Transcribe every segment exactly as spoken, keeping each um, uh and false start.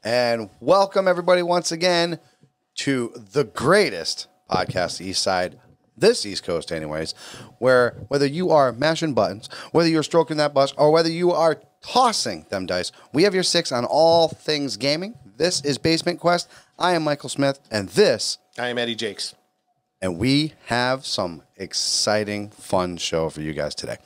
And welcome everybody once again to the greatest podcast East Side, this East Coast anyways, where whether you are mashing buttons, whether you're stroking that bus, or whether you are tossing them dice, we have your six on all things gaming. This is Basement Quest. I am Michael Smith, and this... I am Eddie Jakes. And we have some exciting, fun show for you guys today.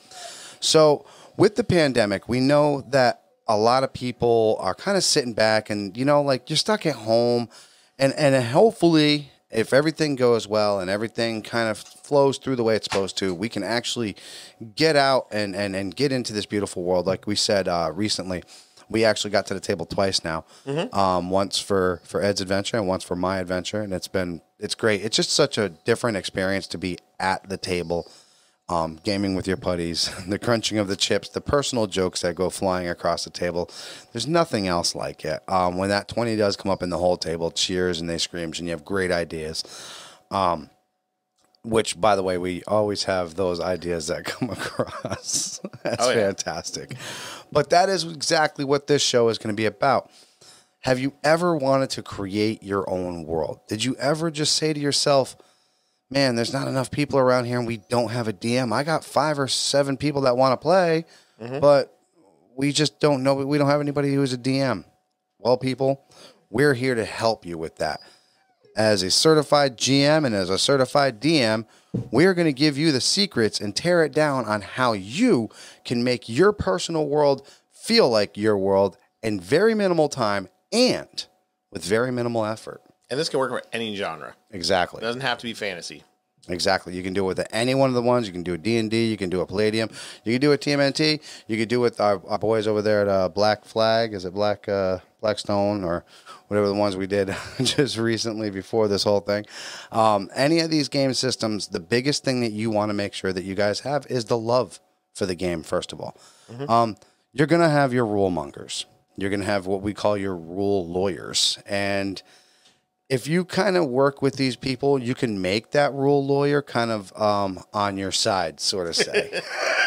So, with the pandemic, we know that a lot of people are kind of sitting back and, you know, like you're stuck at home. And, and hopefully, if everything goes well and everything kind of flows through the way it's supposed to, we can actually get out and, and, and get into this beautiful world. Like we said uh, recently, we actually got to the table twice now. Mm-hmm. Um, once for, for Ed's adventure and once for my adventure. And it's been, it's great. It's just such a different experience to be at the table. Um, gaming with your buddies, the crunching of the chips, the personal jokes that go flying across the table. There's nothing else like it. Um, when that twenty does come up in the whole table, cheers and they screams, and you have great ideas. Um, which, by the way, we always have those ideas that come across. That's oh, yeah. fantastic. But that is exactly what this show is going to be about. Have you ever wanted to create your own world? Did you ever just say to yourself, man, there's not enough people around here and we don't have a D M. I got five or seven people that want to play, mm-hmm. but we just don't know. We don't have anybody who's a D M. Well, people, we're here to help you with that. As a certified G M and as a certified D M, we're going to give you the secrets and tear it down on how you can make your personal world feel like your world in very minimal time and with very minimal effort. And this can work for any genre. Exactly. It doesn't have to be fantasy. Exactly. You can do it with any one of the ones. You can do a D and D. You can do a Palladium. You can do a T M N T. You can do it with our, our boys over there at uh, Black Flag. Is it Black uh, Blackstone or whatever the ones we did just recently before this whole thing? Um, any of these game systems, the biggest thing that you want to make sure that you guys have is the love for the game, first of all. Mm-hmm. Um, you're going to have your rule mongers. You're going to have what we call your rule lawyers. And if you kind of work with these people, you can make that rule lawyer kind of um, on your side, sort of say,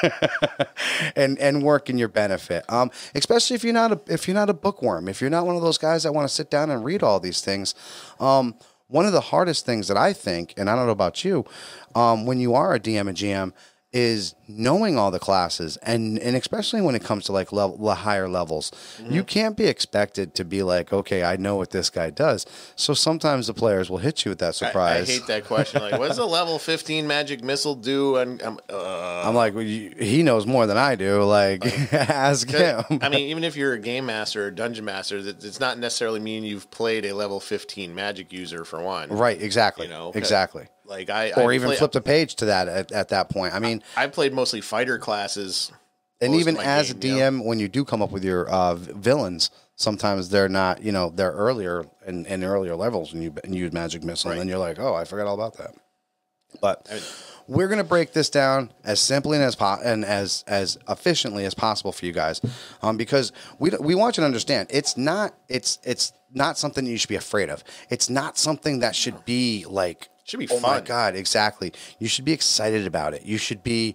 and and work in your benefit. Um, especially if you're not a if you're not a bookworm, if you're not one of those guys that want to sit down and read all these things. Um, one of the hardest things that I think, and I don't know about you, um, when you are a D M and G M, is knowing all the classes, and and especially when it comes to like level, the higher levels, mm-hmm. you can't be expected to be like, okay, I know what this guy does. So sometimes the players will hit you with that surprise. I, I hate that question. Like, what does a level fifteen magic missile do? And I'm, uh... I'm like, well, you, he knows more than I do. Like, like ask him. I mean, even if you're a game master or dungeon master, it's not necessarily mean you've played a level fifteen magic user for one. Right. Exactly. You know, exactly. Like I, or I even play, flipped a page to that at, at that point. I mean, I, I played mostly fighter classes, and even as game, a D M, you know? When you do come up with your uh, villains, sometimes they're not, you know, they're earlier in, in earlier levels, and you and you use magic missile, right. And then you're like, oh, I forgot all about that. But I mean, we're gonna break this down as simply and as po- and as as efficiently as possible for you guys, um, because we we want you to understand it's not it's it's not something you should be afraid of. It's not something that should be like. Should be oh fun. My God, exactly. You should be excited about it. You should be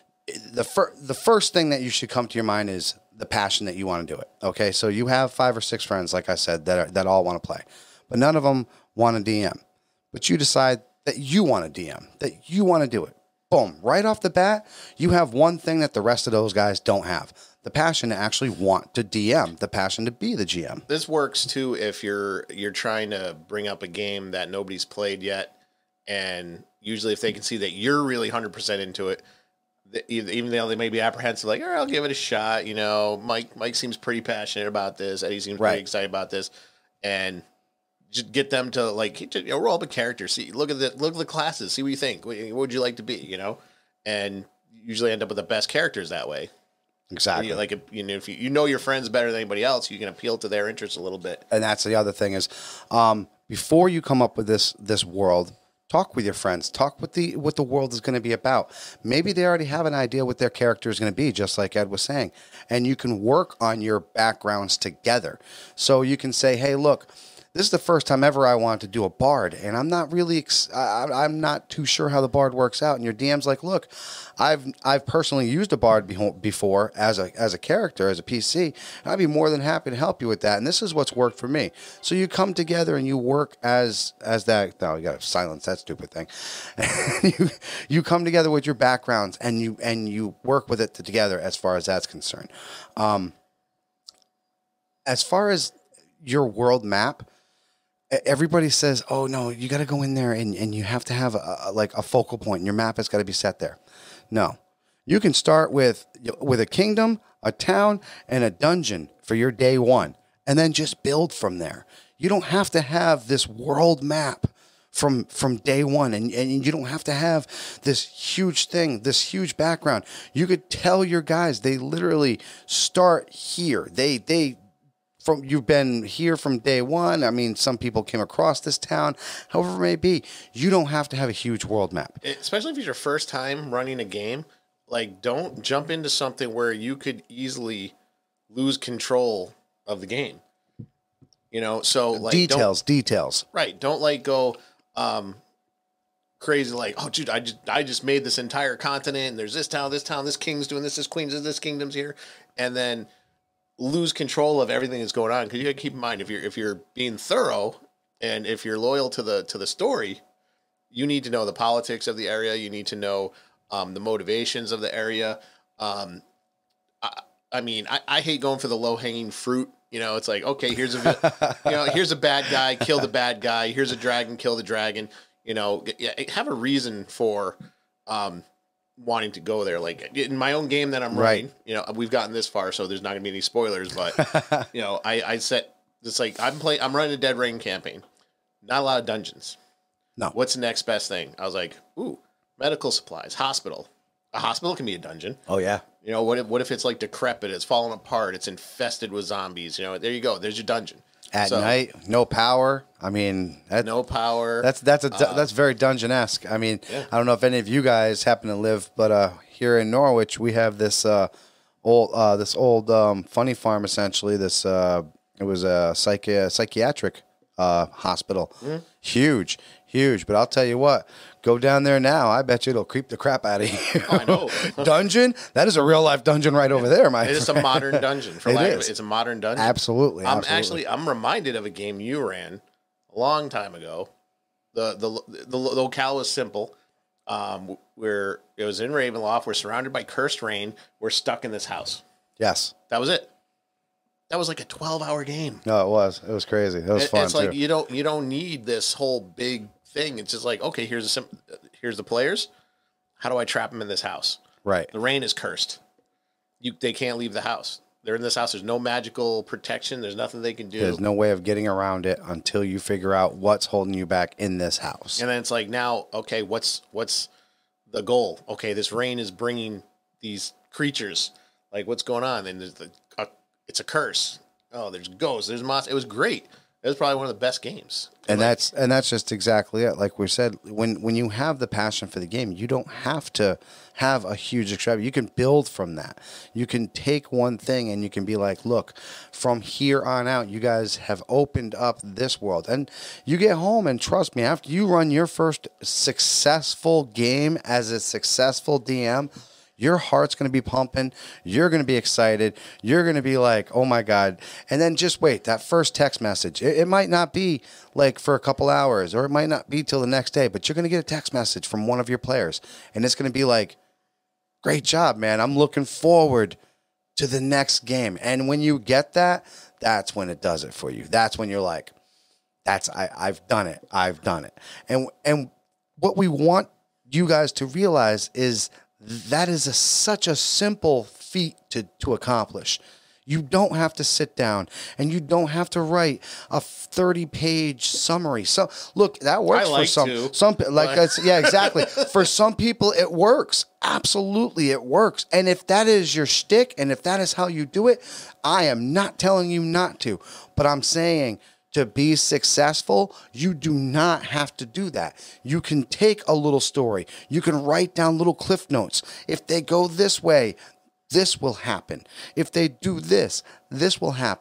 the fir- the first thing that you should come to your mind is the passion that you want to do it. Okay, so you have five or six friends, like I said, that are, that all want to play, but none of them want to D M. But you decide that you want to D M, that you want to do it. Boom! Right off the bat, you have one thing that the rest of those guys don't have: the passion to actually want to D M, the passion to be the G M. This works too if you're you're trying to bring up a game that nobody's played yet. And usually if they can see that you're really one hundred percent into it, even though they may be apprehensive, like, oh, I'll give it a shot. You know, Mike Mike seems pretty passionate about this. Eddie seems right. pretty excited about this. And just get them to, like, you know, roll up a character. See, look at the look at the classes. See what you think. What, what would you like to be, you know? And usually end up with the best characters that way. Exactly. You, like, you know, if you, you know your friends better than anybody else, you can appeal to their interests a little bit. And that's the other thing is, um, before you come up with this this world, talk with your friends. Talk with the what the world is going to be about. Maybe they already have an idea what their character is going to be, just like Ed was saying. And you can work on your backgrounds together. So you can say, hey, look, this is the first time ever I wanted to do a bard, and I'm not really, ex- I, I'm not too sure how the bard works out. And your D M's like, look, I've I've personally used a bard be- before as a as a character, as a P C. And I'd be more than happy to help you with that. And this is what's worked for me. So you come together and you work as as that. No, you got to silence that stupid thing. you you come together with your backgrounds and you and you work with it together as far as that's concerned. Um, as far as your world map, everybody says, oh, no, you got to go in there and, and you have to have a, a, like a focal point and your map has got to be set there. No, you can start with with a kingdom, a town, and a dungeon for your day one, and then just build from there. You don't have to have this world map from from day one, and, and you don't have to have this huge thing, this huge background. You could tell your guys, they literally start here. They they From you've been here from day one. I mean, some people came across this town. However it may be, you don't have to have a huge world map. Especially if it's your first time running a game. Like, don't jump into something where you could easily lose control of the game. You know, so like details, details. Right. Don't like go um, crazy. Like, oh, dude, I just I just made this entire continent. And there's this town, this town, this king's doing this, this queen's, this kingdom's here, and then lose control of everything that's going on. Because you got to keep in mind, if you're if you're being thorough and if you're loyal to the to the story, you need to know the politics of the area. You need to know um, the motivations of the area. Um, I, I mean, I, I hate going for the low hanging fruit. You know, it's like, okay, here's a you know here's a bad guy, kill the bad guy. Here's a dragon, kill the dragon. You know, have a reason for um, wanting to go there. Like in my own game that I'm running, right. You know, we've gotten this far, so there's not gonna be any spoilers, but you know, I, I set it's like I'm playing I'm running a Dead Rain campaign. Not a lot of dungeons. No. What's the next best thing? I was like, ooh, medical supplies, hospital. A hospital can be a dungeon. Oh yeah. You know, what if what if it's like decrepit, it's falling apart, it's infested with zombies, you know, there you go. There's your dungeon. At so, night, no power. I mean, that, no power. That's that's a uh, that's very dungeon-esque. I mean, yeah. I don't know if any of you guys happen to live, but uh, here in Norwich, we have this uh, old uh, this old um, funny farm. Essentially, this uh, it was a psychi- psychiatric uh, hospital, mm-hmm. huge, huge. But I'll tell you what. Go down there now. I bet you it'll creep the crap out of you. Oh, I know. Dungeon? That is a real life dungeon right over there, my friend. It's a modern dungeon. For it lack is. Of, it's a modern dungeon. Absolutely. I'm absolutely. actually I'm reminded of a game you ran a long time ago. The the the, the locale was simple. Um, we're it was in Ravenloft. We're surrounded by cursed rain. We're stuck in this house. Yes. That was it. That was like a twelve hour game. No, it was. It was crazy. It was it, fun. It's like too. you don't you don't need this whole big thing. It's just like, okay, here's a sim- here's the players. How do I trap them in this house? Right. The rain is cursed. You they can't leave the house. They're in this house. There's no magical protection. There's nothing they can do. There's no way of getting around it until you figure out what's holding you back in this house. And then it's like, now, okay, what's what's the goal? Okay, this rain is bringing these creatures. Like, what's going on? And there's the, uh, it's a curse. Oh, there's ghosts. There's monsters. It was great. It was probably one of the best games. And like, that's and that's just exactly it. Like we said, when when you have the passion for the game, you don't have to have a huge extravagance. You can build from that. You can take one thing and you can be like, look, from here on out, you guys have opened up this world. And you get home and trust me, after you run your first successful game as a successful D M, your heart's going to be pumping. You're going to be excited. You're going to be like, oh, my God. And then just wait, that first text message. It, it might not be like for a couple hours or it might not be till the next day, but you're going to get a text message from one of your players. And it's going to be like, great job, man. I'm looking forward to the next game. And when you get that, that's when it does it for you. That's when you're like, that's I, I've done it. I've done it. And, and what we want you guys to realize is that is a, such a simple feat to, to accomplish. You don't have to sit down and you don't have to write a thirty page summary. So look, that works I like for some, to, some like that's, yeah, exactly. For some people it works. Absolutely. It works. And if that is your shtick and if that is how you do it, I am not telling you not to, but I'm saying to be successful, you do not have to do that. You can take a little story. You can write down little cliff notes. If they go this way, this will happen. If they do this, this will happen.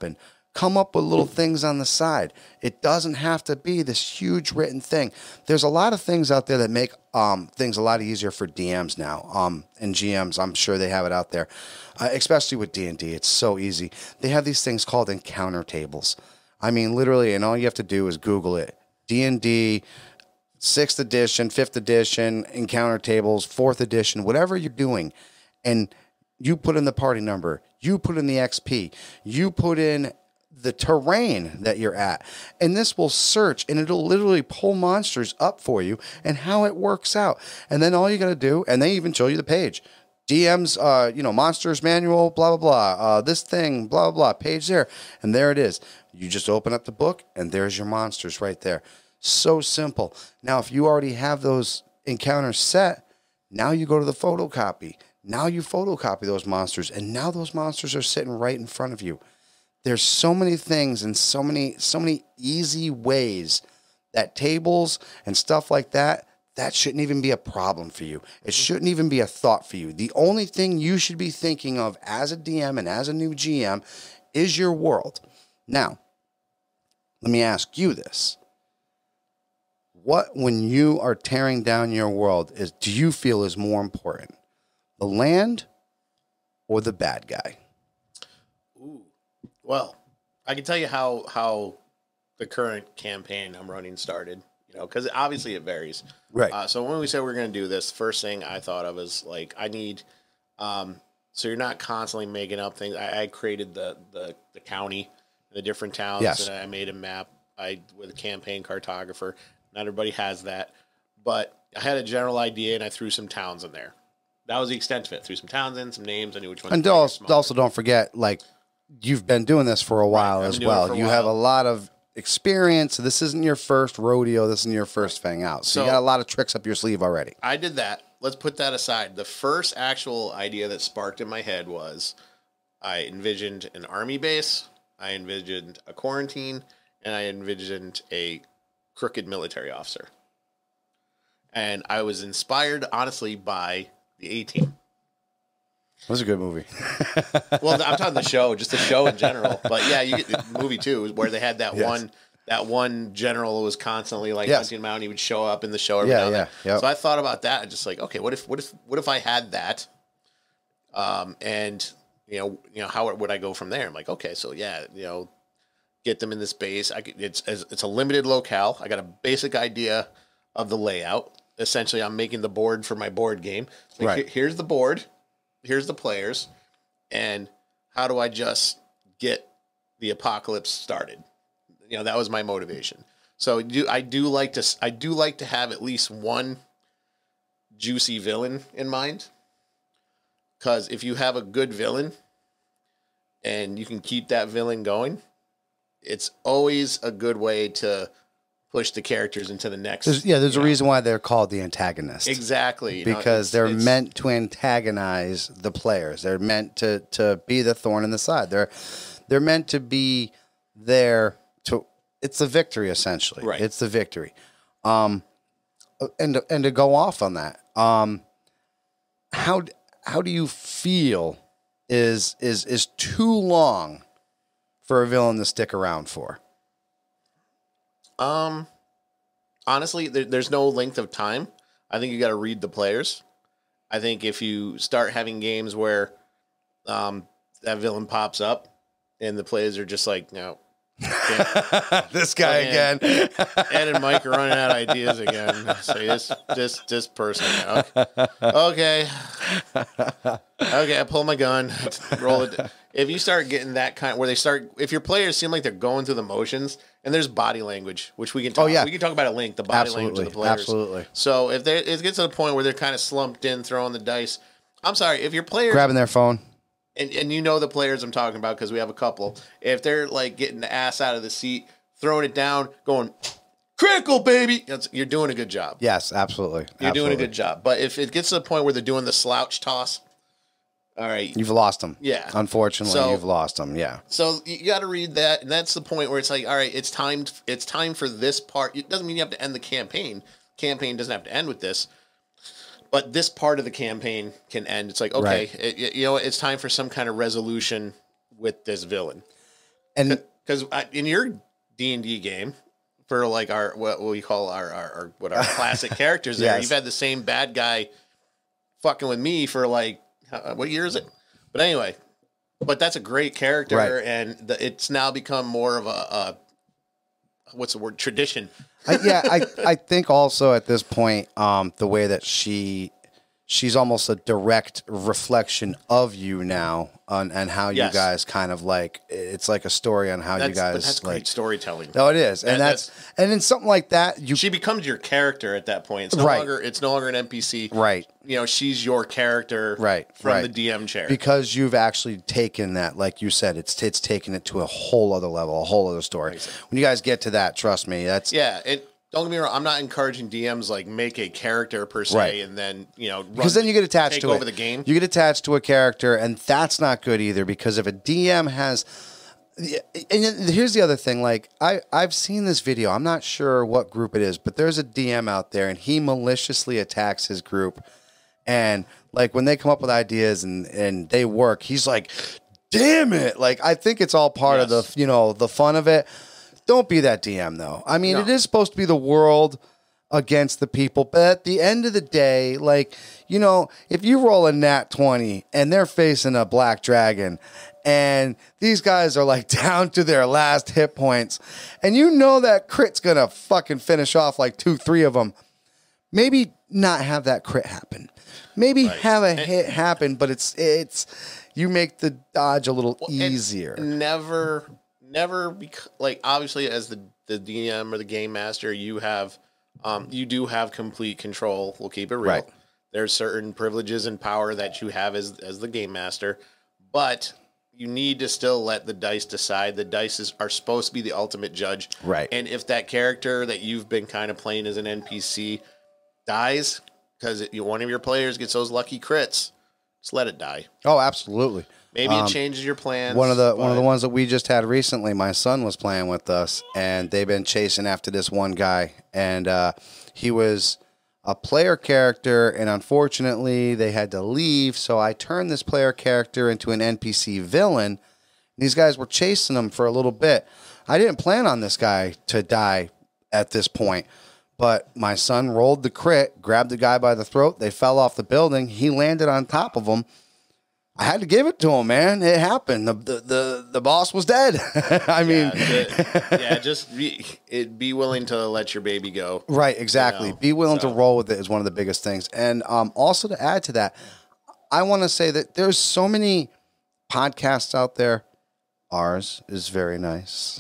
Come up with little things on the side. It doesn't have to be this huge written thing. There's a lot of things out there that make um, things a lot easier for D Ms now um, and G Ms. I'm sure they have it out there, uh, especially with D and D. It's so easy. They have these things called encounter tables. I mean, literally, and all you have to do is Google it. D and D, sixth edition, fifth edition, encounter tables, fourth edition, whatever you're doing, and you put in the party number, you put in the X P, you put in the terrain that you're at, and this will search and it'll literally pull monsters up for you and how it works out. And then all you got to do, and they even show you the page, D M's, uh, you know, monsters manual, blah, blah, blah, uh, this thing, blah, blah, blah, page there. And there it is. You just open up the book and there's your monsters right there. So simple. Now, if you already have those encounters set, now you go to the photocopy. Now you photocopy those monsters, and now those monsters are sitting right in front of you. There's so many things and so many, so many easy ways that tables and stuff like that, that shouldn't even be a problem for you. It shouldn't even be a thought for you. The only thing you should be thinking of as a D M and as a new G M is your world. Now, let me ask you this. What, when you are tearing down your world, is do you feel is more important? The land or the bad guy? Ooh. Well, I can tell you how how the current campaign I'm running started, you know, because obviously it varies. Right. Uh, so when we said we we're going to do this, first thing I thought of is like, I need, um, so you're not constantly making up things. I, I created the, the, the county, the different towns, Yes. and I made a map I with a campaign cartographer. Not everybody has that, but I had a general idea and I threw some towns in there. That was the extent of it. Threw some towns in, some names. I knew which ones. And also, also don't forget, like, you've been doing this for a while Right, as well. You a have a while. lot of experience. This isn't your first rodeo. This isn't your first thing out. So, So- you got a lot of tricks up your sleeve already. I did that. Let's put that aside. The first actual idea that sparked in my head was I envisioned an army base, I envisioned a quarantine, and I envisioned a crooked military officer. And I was inspired, honestly, by the A-Team. It was a good movie. Well, I'm talking the show, just the show in general. But yeah, you get the movie too, where they had that Yes. one that one general who was constantly like Yes. hunting him out, and he would show up in the show every Yeah, now and yeah, then. yep. So I thought about that and just like, okay, what if what if what if I had that? Um, and you know, you know, how would I go from there? I'm like, okay, so yeah, you know, get them in this base. I could, it's it's a limited locale. I got a basic idea of the layout. Essentially, I'm making the board for my board game. Like, Right. here- here's the board. Here's the players, and how do I just get the apocalypse started? You know, that was my motivation. So do I do like to I do like to have at least one juicy villain in mind, because if you have a good villain and you can keep that villain going, it's always a good way to push the characters into the next. There's, yeah, there's you a know. reason why they're called the antagonists. Exactly, you know, Because it's- they're it's- meant to antagonize the players. They're meant to to be the thorn in the side. They're they're meant to be there to. It's the victory essentially. Right. It's the victory. Um, and to- and to go off on that. Um, how d- how do you feel is is is too long for a villain to stick around for? Um, honestly, there, there's no length of time. I think you got to read the players. I think if you start having games where um, that villain pops up and the players are just like, no, This guy again. again. Ed and Mike are running out of ideas again. Say this, this, this person. Okay, okay, okay. I pull my gun, roll it. If you start getting that kind, where they start, if your players seem like they're going through the motions, and there's body language, which we can talk. Oh, yeah. we can talk about at length. The body language of the Absolutely. players. Absolutely. So if they, it gets to the point where they're kind of slumped in, throwing the dice. I'm sorry, if your players Grabbing their phone. and, and you know the players I'm talking about because we have a couple. If they're like getting the ass out of the seat, throwing it down, going critical, baby, that's, you're doing a good job. Yes, absolutely. You're doing a Absolutely. good job. But if it gets to the point where they're doing the slouch toss, all right. You've lost them. Yeah. Unfortunately, So- you've lost them. Yeah. So you got to read that, and that's the point where it's like, all right, it's time. It's time for this part. It doesn't mean you have to end the campaign. Campaign doesn't have to end with this, but this part of the campaign can end. It's like, okay, Right. it, it- you know, it's time for some kind of resolution with this villain. And because in your D and D game, for like our what we call our our, our what our classic characters there, Yes. you've had the same bad guy fucking with me for like uh, what year is it? But anyway, but that's a great character, Right. and the, it's now become more of a, a what's the word tradition. I, yeah, I, I think also at this point, um, the way that she she's almost a direct reflection of you now, on and how Yes. you guys kind of like it's like a story on how That's, you guys but that's like. great storytelling. No, it is, and That- that's, and in something like that, you She becomes your character at that point. It's no Right. longer it's no longer an N P C. right. You know, she's your character Right, from right. the D M chair. Because you've actually taken that, like you said, it's it's taken it to a whole other level, a whole other story. When you guys get to that, trust me, that's yeah, it don't get me wrong, I'm not encouraging D Ms like make a character per se Right. and then, you know, because then you get attached take to over it. the game. You get attached to a character, and that's not good either. Because if a D M has, and here's the other thing, like I I've seen this video. I'm not sure what group it is, but there's a D M out there, and he maliciously attacks his group, and like when they come up with ideas and and they work, he's like, damn it! Like I think it's all part of Yes. the you know the fun of it. Don't be that D M though. I mean, No. it is supposed to be the world against the people, but at the end of the day, like, you know, if you roll a nat twenty and they're facing a black dragon and these guys are like down to their last hit points and you know that crit's gonna fucking finish off like two, three of them, maybe not have that crit happen. Maybe Right. have a hit happen, but it's, it's, you make the dodge a little And easier. Never, never, bec- like, obviously, as the, the D M or the game master, you have, um, you do have complete control. We'll keep it real. Right. There's certain privileges and power that you have as, as the game master, but you need to still let the dice decide. The dice is, are supposed to be the ultimate judge. Right. And if that character that you've been kind of playing as an N P C dies because one of your players gets those lucky crits, just let it die. Oh, absolutely. Maybe Um, it changes your plans. One of the one of the but- ones that we just had recently, my son was playing with us, and they've been chasing after this one guy, and uh, he was a player character, and unfortunately they had to leave, so I turned this player character into an N P C villain. These guys were chasing him for a little bit. I didn't plan on this guy to die at this point, but my son rolled the crit, grabbed the guy by the throat, they fell off the building, he landed on top of him. I had to give it to him, man. It happened. The the the, the boss was dead. I mean, yeah, the- yeah, just be, it, be willing to let your baby go. right, exactly. You know, Be willing so. to roll with it is one of the biggest things. And um, also to add to that, I want to say that there's so many podcasts out there. Ours is very nice.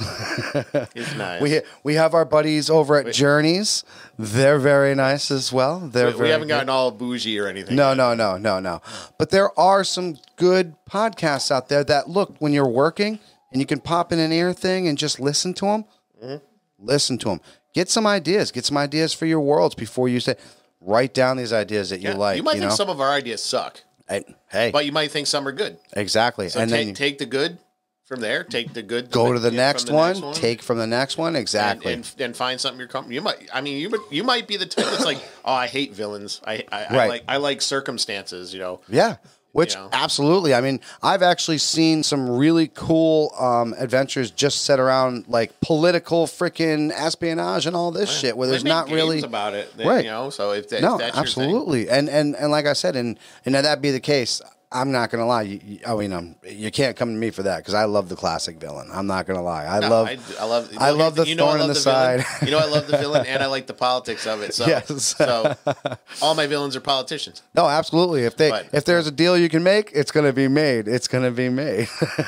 It's nice. we we have our buddies over at Journeys. They're very nice as well. They're we, very we haven't good. gotten all bougie or anything. No, yet. no, no, no, no. But there are some good podcasts out there that look when you're working and you can pop in an ear thing and just listen to them. Mm-hmm. Listen to them. Get some ideas. Get some ideas for your worlds before you say. Write down these ideas that you Yeah, like. you might you think know? some of our ideas suck, Hey, hey, but you might think some are good. exactly. So and take, then you take the good from there. Take the good. go from to the, yeah, next, from the one, next one. Take from the next one. Exactly. And, and, and find something you're comfortable. You might. I mean, you might- you might be the type that's like, oh, I hate villains. I I, I Right. like I like circumstances. You know. Yeah. Which You know? absolutely. I mean, I've actually seen some really cool um, adventures just set around like political freaking espionage and all this shit, where They there's make not games really about it. They, Right. You know. So if, that, no, if that's your thing. absolutely. And and and like I said, and and if that be the case, I'm not gonna lie. You, you, I mean, um, you can't come to me for that because I love the classic villain. I'm not gonna lie. I No, love. I, I love. I love the you know I thorn in love the villain. side. You know I love the villain, and I like the politics of it. So, Yes. so all my villains are politicians. No, absolutely. If they But- if there's a deal you can make, it's gonna be made. It's gonna be made.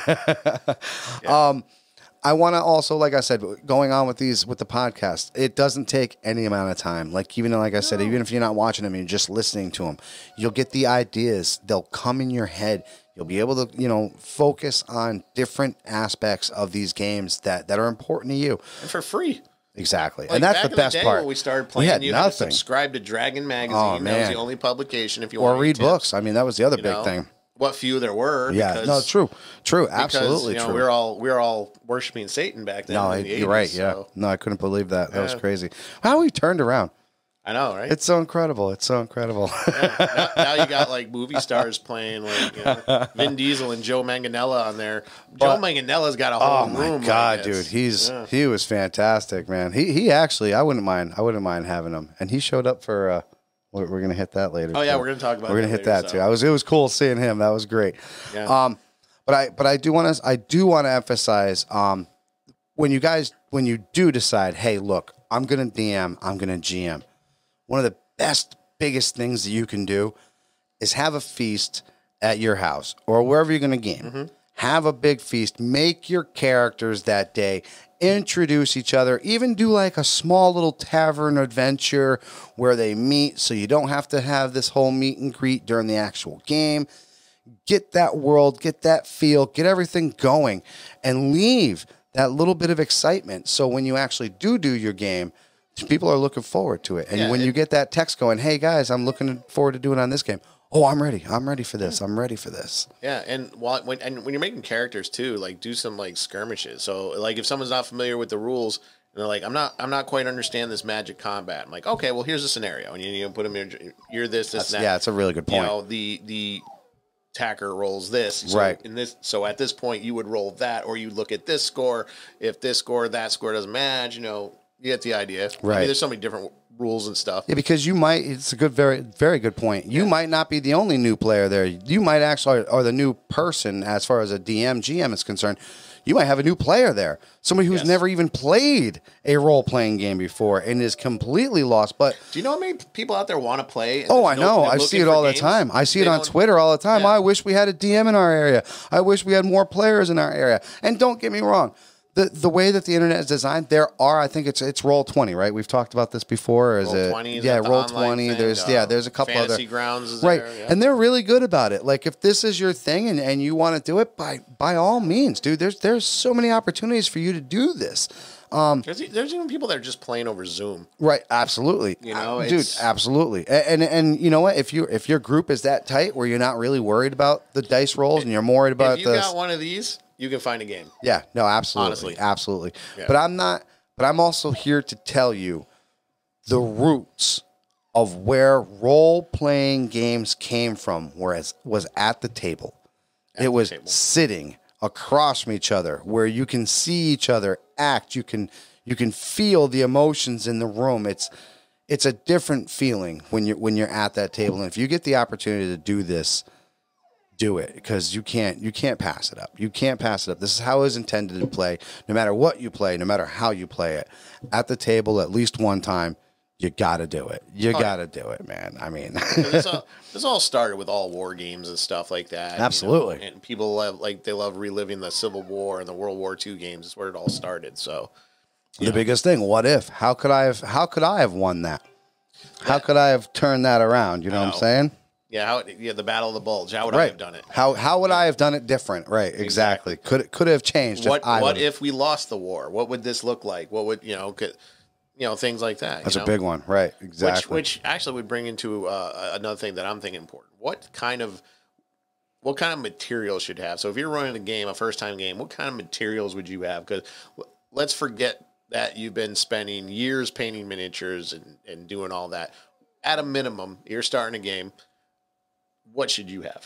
Um, I want to also, like I said, going on with these with the podcast, it doesn't take any amount of time. Like even like I said, even if you're not watching them, you're just listening to them, you'll get the ideas. They'll come in your head. You'll be able to, you know, focus on different aspects of these games that that are important to you. And for free. Exactly, Like and that's back the in best day part. When we started We playing, had you had to nothing. subscribe to Dragon Magazine. Oh, That was man. the only publication if you Or want read books. I mean, that was the other You big know, thing. what few there were. Yeah, because, no, true, true, because, absolutely you know, true. We were all we were all worshiping Satan back then. No, in the you're eighties, right. Yeah. so- No, I couldn't believe that. That was Yeah. crazy. How we turned around. I know, right? It's so incredible. It's so incredible. Yeah. Now, now you got like movie stars playing, like you know, Vin Diesel and Joe Manganiello on there. Joe But- Manganiello's got a whole Oh my room. god, like this. dude, he's Yeah. he was fantastic, man. He he actually, I wouldn't mind. I wouldn't mind having him, and he showed up for. Uh, we're, we're gonna hit that later. Oh yeah, too. we're gonna talk about. We're gonna that hit later, that so. too. I was it was cool seeing him. That was great. Yeah. Um, but I but I do want to I do want to emphasize um, when you guys when you do decide, hey, look, I'm gonna D M, I'm gonna G M. One of the best, biggest things that you can do is have a feast at your house or wherever you're gonna game. Mm-hmm. Have a big feast. Make your characters that day. Introduce each other. Even do like a small little tavern adventure where they meet so you don't have to have this whole meet and greet during the actual game. Get that world, get that feel, get everything going, and leave that little bit of excitement. So when you actually do do your game, people are looking forward to it. And Yeah, when it- you get that text going, hey guys, I'm looking forward to doing on this game. Oh, I'm ready. I'm ready for this. I'm ready for this. Yeah, and while when and when you're making characters too, like do some like skirmishes. So like if someone's not familiar with the rules and they're like, I'm not I'm not quite understand this magic combat. I'm like, okay, well here's a scenario, and you, you put them in. You're this, this, That's, and that. yeah, it's a really good You point. know, the the attacker rolls this, so Right. In this, so at this point, you would roll that, or you look at this score. If this score, that score doesn't match, you know, you get the idea. I Right. mean, there's so many different rules and stuff. Yeah, because you might, it's a good, very, very good point. You might not be the only new player there. You might actually, or the new person as far as a D M, G M is concerned. You might have a new player there. Somebody who's Yes. never even played a role playing game before and is completely lost. But, Do you know how many people out there want to play? and oh, there's I no- know. they're I looking see it for all the games? time. I see it They on don't- Twitter all the time. Yeah. I wish we had a D M in our area. I wish we had more players in our area. And don't get me wrong. The, the way that the internet is designed, there are, I think it's it's roll twenty, right? We've talked about this before. Or is Roll it? twenty, is yeah, that the roll online twenty. thing? There's Uh, yeah, there's a couple other Fantasy Grounds is right, there, yeah. and they're really good about it. Like if this is your thing and, and you want to do it, by by all means, dude. There's there's so many opportunities for you to do this. There's, e- there's even people that are just playing over Zoom. Right, absolutely. You know, dude, it's- absolutely. And, and and you know what? If you if your group is that tight where you're not really worried about the dice rolls and you're more worried about If you the got one of these, you can find a game. yeah, no, absolutely, Honestly. absolutely. Yeah. But I'm not. But I'm also here to tell you the roots of where role playing games came from. Whereas was at the table. At it the was table. sitting across from each other, where you can see each other act. You can you can feel the emotions in the room. It's it's a different feeling when you're when you're at that table. And if you get the opportunity to do this, do it, because you can't you can't pass it up. You can't pass it up. This is how it's intended to play. No matter what you play, no matter how you play it, at the table at least one time, you got to do it. You got to do it, man. I mean, this, all, this all started with all war games and stuff like that. you know, Absolutely. and people love, like they love reliving the Civil War and the World War Two games. It's where it all started. So the biggest thing. What if? How could I have? How could I have won that? How could I have turned that around? You know what I'm know. saying? yeah, how yeah, the Battle of the Bulge. How would I Right. have done it? How how would I have done it different? Right. Exactly. Could it could it have changed? What if I What would've- if we lost the war? What would this look like? What would you know? Could, you know things like that. That's you a know? big one. Right. Exactly. Which, which actually would bring into uh, another thing that I'm thinking important. What kind of what kind of materials should have? So if you're running a game, a first time game, what kind of materials would you have? Because let's forget that you've been spending years painting miniatures and, and doing all that. At a minimum, you're starting a game. What should you have?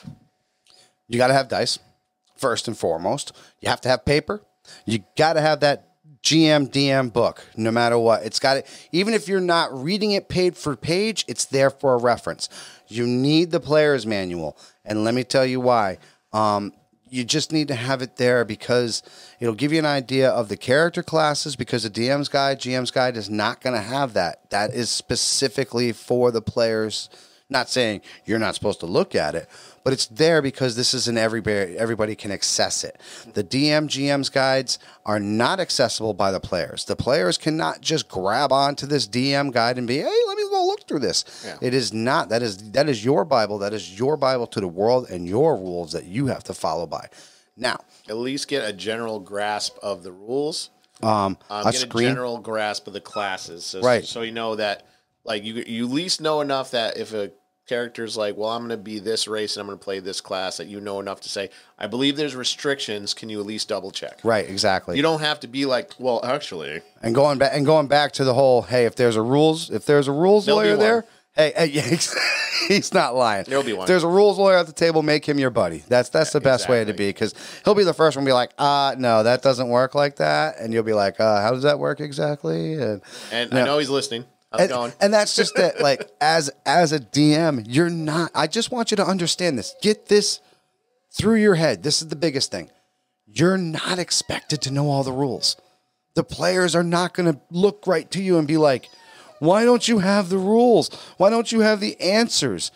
You got to have dice, first and foremost. You have to have paper. You got to have that G M D M book, no matter what. It's got it. Even if you're not reading it page for page, it's there for a reference. You need the player's manual. And let me tell you why. Um, you just need to have it there because it'll give you an idea of the character classes, because the D M's guide, G M's guide is not going to have that. That is specifically for the players. Not saying you're not supposed to look at it, but it's there because this isn't everybody, everybody can access it. The D M, G M's guides are not accessible by the players. The players cannot just grab onto this D M guide and be, hey, let me go look through this. Yeah. It is not. That is that is your Bible. That is your Bible to the world and your rules that you have to follow by. Now, At least get a general grasp of the rules. um, Um, a get screen. a general grasp of the classes, so, Right. So you know that, like you you at least know enough that if a characters like, well, I'm going to be this race and I'm going to play this class, that you know enough to say, I believe there's restrictions. Can you at least double check? Right, exactly. You don't have to be like, well, actually. And going back and going back to the whole, hey, if there's a rules, if there's a rules There'll be lawyer one. there, hey, hey yeah, he's not lying. There'll be one. If there's a rules lawyer at the table, make him your buddy. That's that's the best way to exactly. be, because he'll be the first one to be like, uh, no, that doesn't work like that, and you'll be like, uh, how does that work exactly? And And you I know, know he's listening. How's it and, going? and that's just that, like, as as a D M, you're not. I just want you to understand this. Get this through your head. This is the biggest thing. You're not expected to know all the rules. The players are not going to look right to you and be like, why don't you have the rules? Why don't you have the answers?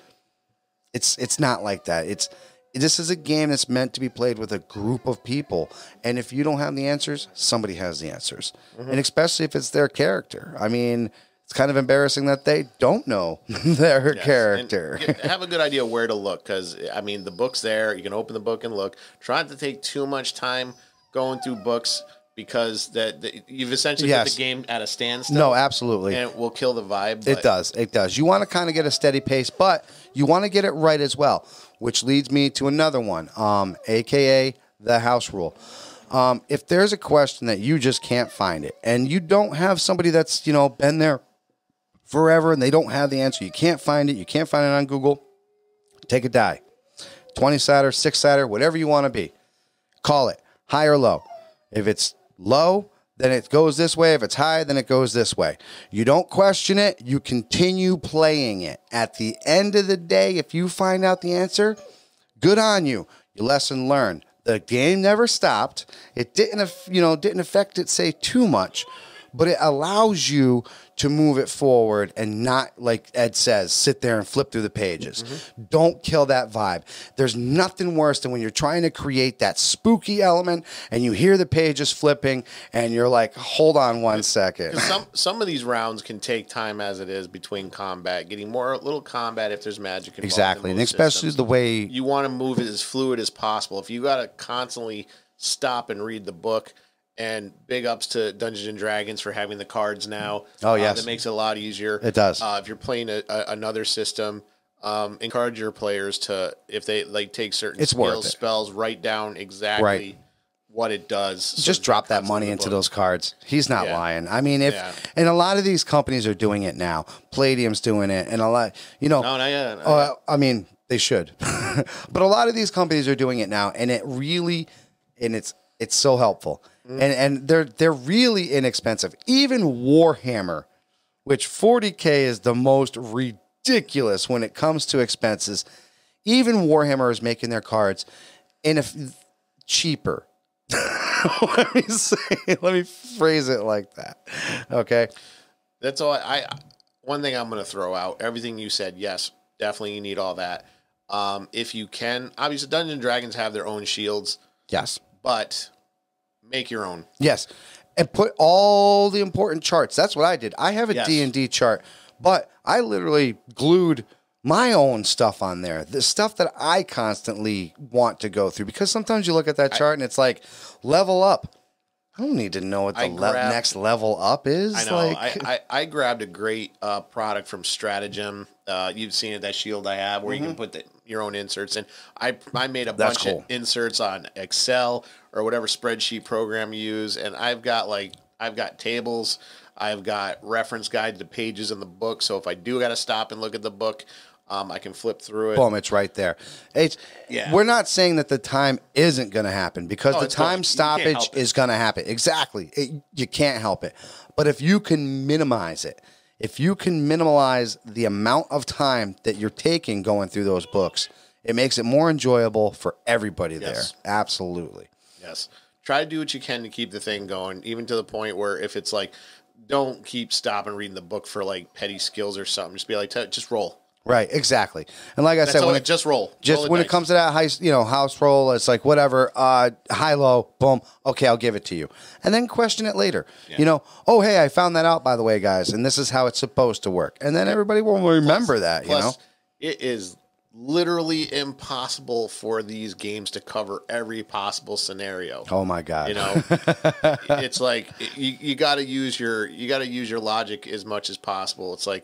It's it's not like that. It's this is a game that's meant to be played with a group of people. And if you don't have the answers, somebody has the answers. Mm-hmm. And especially if it's their character. I mean, it's kind of embarrassing that they don't know their Yes. character. And get- have a good idea where to look, because, I mean, the book's there. You can open the book and look. Try not to take too much time going through books, because that the, you've essentially Yes. put the game at a standstill. No, absolutely. And it will kill the vibe. It but- does. It does. You want to kind of get a steady pace, but you want to get it right as well, which leads me to another one, um, A K A the house rule. Um, if there's a question that you just can't find it, and you don't have somebody that's, you know, been there forever and they don't have the answer, you can't find it, you can't find it on Google, take a die. twenty-sider, six-sider, whatever you want to be. Call it high or low. If it's low, then it goes this way. If it's high, then it goes this way. You don't question it. You continue playing it. At the end of the day, if you find out the answer, good on you. Your lesson learned. The game never stopped. It didn't, aff- you know, didn't affect it, say, too much, but it allows you to move it forward and not, like Ed says, sit there and flip through the pages. Mm-hmm. Don't kill that vibe. There's nothing worse than when you're trying to create that spooky element and you hear the pages flipping and you're like, hold on one second. Some some of these rounds can take time as it is between combat, getting more little combat if there's magic involved. Exactly. in And most especially systems. the way You want to move it as fluid as possible. If you got to constantly stop and read the book, and big ups to Dungeons and Dragons for having the cards now. Oh, Uh, yes. that makes it a lot easier. It does. Uh, if you're playing a, a, another system, um, encourage your players to, if they like take certain It's worth skills, it. spells, write down exactly Right. what it does. so just that drop it that comes money the into book. those cards. He's not Yeah. lying. I mean, if Yeah. and a lot of these companies are doing it now. Palladium's doing it, and a lot, you know. No, not yet. Not Uh, yet. I mean, they should, but a lot of these companies are doing it now, and it really, and it's it's so helpful, Mm. and and they're they're really inexpensive. Even Warhammer, which forty K is the most ridiculous when it comes to expenses, even Warhammer is making their cards in a cheaper. let me say, let me phrase it like that. Okay. That's all. I, I one thing I'm going to throw out. Everything you said, yes, definitely you need all that. Um, if you can, obviously, Dungeons and Dragons have their own shields, Yes. but make your own. Yes. And put all the important charts. That's what I did. I have a Yes. D and D chart, but I literally glued my own stuff on there. The stuff that I constantly want to go through, because sometimes you look at that chart and it's like level up. I don't need to know what the I le- grabbed- next level up is. I know. Like, I, I, I grabbed a great uh, product from Stratagem. Uh, you've seen it, that shield I have, where you can put the, your own inserts in. I I made a That's bunch cool. of inserts on Excel or whatever spreadsheet program you use, and I've got like I've got tables. I've got reference guides to pages in the book. So if I do got to stop and look at the book, um, I can flip through it. boom, it's right there. It's, Yeah. We're not saying that the time isn't going to happen, because Oh, the it's going- time you can't stoppage help it. is going to happen. Exactly. It, you can't help it. But if you can minimize it, if you can minimize the amount of time that you're taking going through those books, it makes it more enjoyable for everybody Yes. there. Absolutely. Yes. Try to do what you can to keep the thing going, even to the point where if it's like, don't keep stopping reading the book for like petty skills or something. Just be like, "T- just roll. Right, exactly. And like I That's said, all when it, it, just roll. just Roll the when it dice. comes to that high, you know, house roll, it's like whatever, uh, high, low, boom. Okay, I'll give it to you, and then question it later. You know, oh hey, I found that out by the way, guys, and this is how it's supposed to work, and then everybody will remember that. Plus, you know, it is literally impossible for these games to cover every possible scenario. oh my god, You know, it's like you, you got to use your you got to use your logic as much as possible. It's like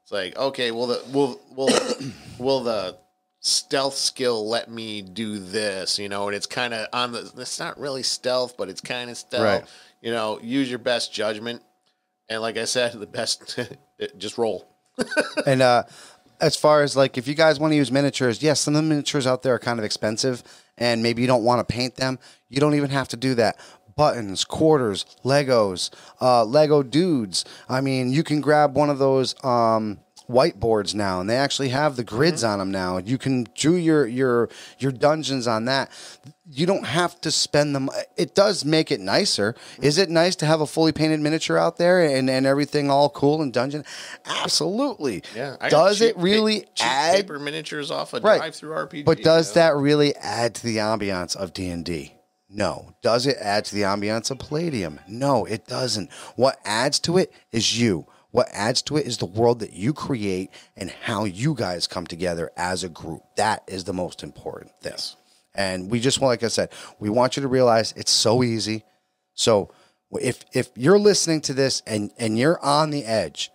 It's like, okay, will the will will will the stealth skill let me do this? You know, and it's kind of on the. It's not really stealth, but it's kind of stealth. Right. You know, use your best judgment, and like I said, the best just roll. And uh, as far as like, if you guys want to use miniatures, yes, some of the miniatures out there are kind of expensive, and maybe you don't want to paint them. You don't even have to do that. Buttons, quarters, Legos, uh, Lego dudes. I mean, you can grab one of those um, whiteboards now, and they actually have the grids mm-hmm. on them now. You can do your your your dungeons on that. You don't have to spend them. It does make it nicer. Mm-hmm. Is it nice to have a fully painted miniature out there and, and everything all cool and dungeon? Absolutely. Yeah. I does cheap, it really pa- cheap add paper miniatures off a right. drive-through R P G? But does you know? that really add to the ambiance of D and D? No. Does it add to the ambiance of Palladium? No, it doesn't. What adds to it is you. What adds to it is the world that you create and how you guys come together as a group. That is the most important thing. Yes. And we just, like I said, we want you to realize it's so easy. So if if you're listening to this and, and you're on the edge,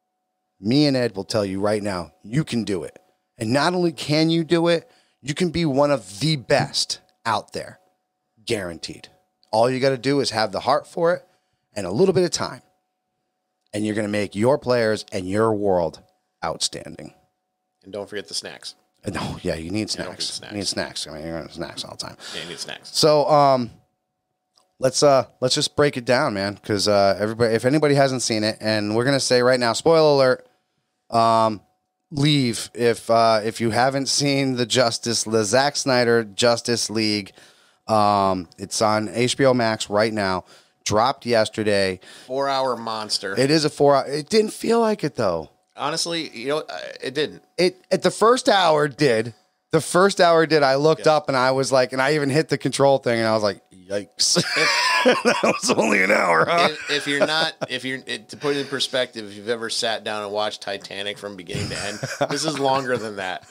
me and Ed will tell you right now, you can do it. And not only can you do it, you can be one of the best out there. Guaranteed. All you got to do is have the heart for it and a little bit of time. And you're going to make your players and your world outstanding. And don't forget the snacks. No, yeah, you need snacks. Yeah, snacks. You need snacks. I mean, you're going to snacks all the time. Yeah, you need snacks. So, um, let's uh, let's just break it down, man, because uh, everybody, if anybody hasn't seen it, and we're going to say right now, spoiler alert, um, leave if uh, if you haven't seen the Justice, the Zack Snyder Justice League. Um, it's on H B O Max right now. Dropped yesterday. Four hour monster. It is a four hour. It didn't feel like it though. Honestly, you know, it didn't. It at the first hour did. The first hour did. I looked yeah. up and I was like, and I even hit the control thing and I was like, yikes. If, that was only an hour, huh? If, if you're not, if you're, it, to put it in perspective, if you've ever sat down and watched Titanic from beginning to end, this is longer than that.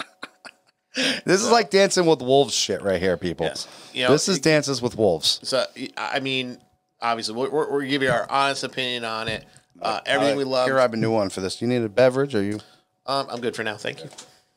This so, is like Dancing with Wolves shit right here, people. Yes. You know, this is it, Dances with Wolves. So, I mean, obviously, we're, we're, we're giving our honest opinion on it. Uh, everything uh, we love. Here, I have a new one for this. Do you need a beverage or you? Um, I'm good for now. Thank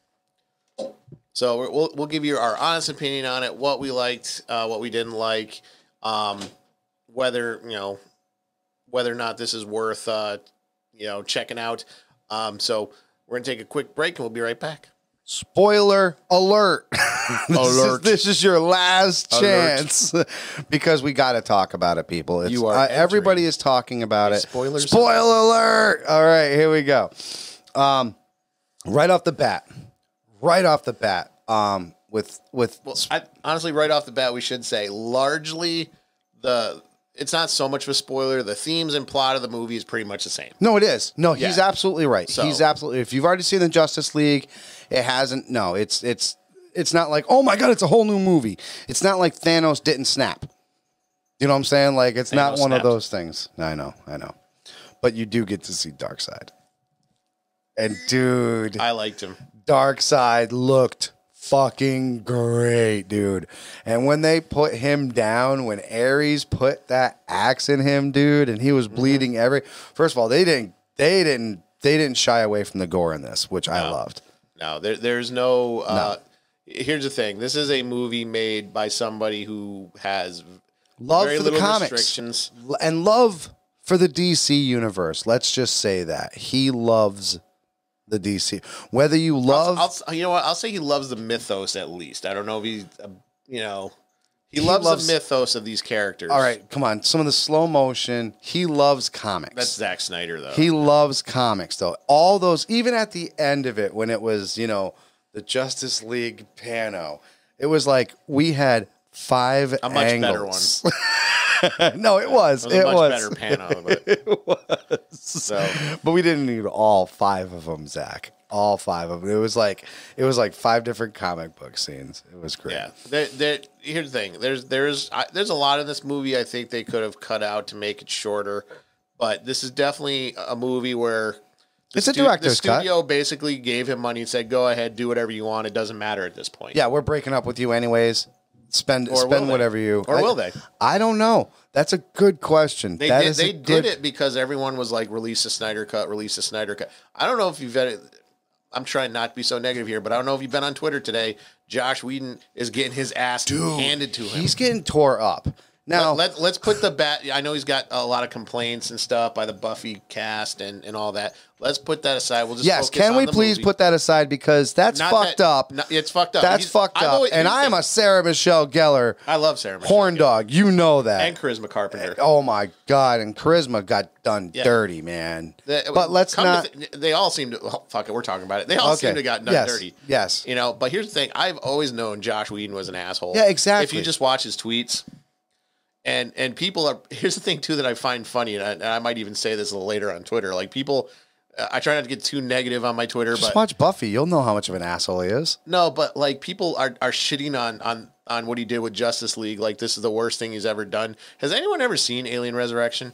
you. So we're, we'll we'll give you our honest opinion on it, what we liked, uh, what we didn't like, um, whether you know whether or not this is worth uh, you know checking out. Um, so we're gonna take a quick break and we'll be right back. Spoiler alert. this, alert. Is, this is your last alert. chance because we got to talk about it, people. It's, you are uh, everybody is talking about it. Spoilers. Spoiler alert. All right, here we go. Um, right off the bat, right off the bat, um, with, with, well, I, honestly, right off the bat, we should say largely the, it's not so much of a spoiler. The themes and plot of the movie is pretty much the same. No, it is. No, yeah. he's absolutely right. So, he's absolutely, if you've already seen the Justice League, it hasn't, no, it's, it's, it's not like, oh my God, it's a whole new movie. It's not like Thanos didn't snap. You know what I'm saying? Like, it's Thanos not one snapped. of those things. I know, I know. But you do get to see Darkseid. And dude, I liked him. Darkseid looked fucking great, dude. And when they put him down, when Ares put that axe in him, dude, and he was bleeding mm-hmm. every, first of all, they didn't, they didn't, they didn't shy away from the gore in this, which no. I loved. No, there, there's no, uh, no. Here's the thing. This is a movie made by somebody who has love very for the little comics restrictions. And love for the D C universe. Let's just say that he loves the D C. Whether you love, I'll, I'll, you know what? I'll say he loves the mythos at least. I don't know if he, uh, you know, he, he loves, loves the mythos of these characters. All right, come on. Some of the slow motion. He loves comics. That's Zack Snyder, though. He loves comics, though. All those, even at the end of it, when it was, you know, the Justice League pano, it was like we had five a much angles. better one. No, it was. It was a it much was. better pano. But, it was. So. But we didn't need all five of them, Zach. All five of them. It was like it was like five different comic book scenes. It was great. Yeah. There, there, here's the thing. There's there's I, there's a lot in this movie I think they could have cut out to make it shorter, but this is definitely a movie where the it's a stu- director's the studio cut. Basically gave him money and said, "Go ahead, do whatever you want. It doesn't matter at this point." Yeah, we're breaking up with you anyways. spend Or will spend they? whatever you Or I, will they? I don't know. That's a good question. They That did. is a They good, did it because everyone was like, "Release the Snyder Cut, release the Snyder Cut." I don't know if you've had it. I'm trying not to be so negative here, but I don't know if you've been on Twitter today. Josh Whedon is getting his ass Dude, handed to him. He's getting tore up. Now, Let, let, let's put the bat. I know he's got a lot of complaints and stuff by the Buffy cast and, and all that. Let's put that aside. We'll just yes, focus can on we the please movie. put that aside because that's Not fucked that- up. not- it's fucked up. That's He's- fucked I've up. always- and I am a Sarah Michelle Gellar I love Sarah Michelle horn Gellar. dog. You know that. And Charisma Carpenter. Oh my god! And Charisma got done Yeah. dirty, man. The- but let's come not. to th- they all seem to. Oh, fuck it, we're talking about it. They all Okay. seem to got done Yes. dirty. Yes. You know, but here's the thing: I've always known Josh Whedon was an asshole. Yeah, exactly. If you just watch his tweets, and and people are. Here's the thing too that I find funny, and I, and I might even say this a little later on Twitter. Like people, uh, I try not to get too negative on my Twitter, Just but watch Buffy. You'll know how much of an asshole he is. no, but like people are are shitting on on on what he did with Justice League. Like this is the worst thing he's ever done. Has anyone ever seen Alien Resurrection?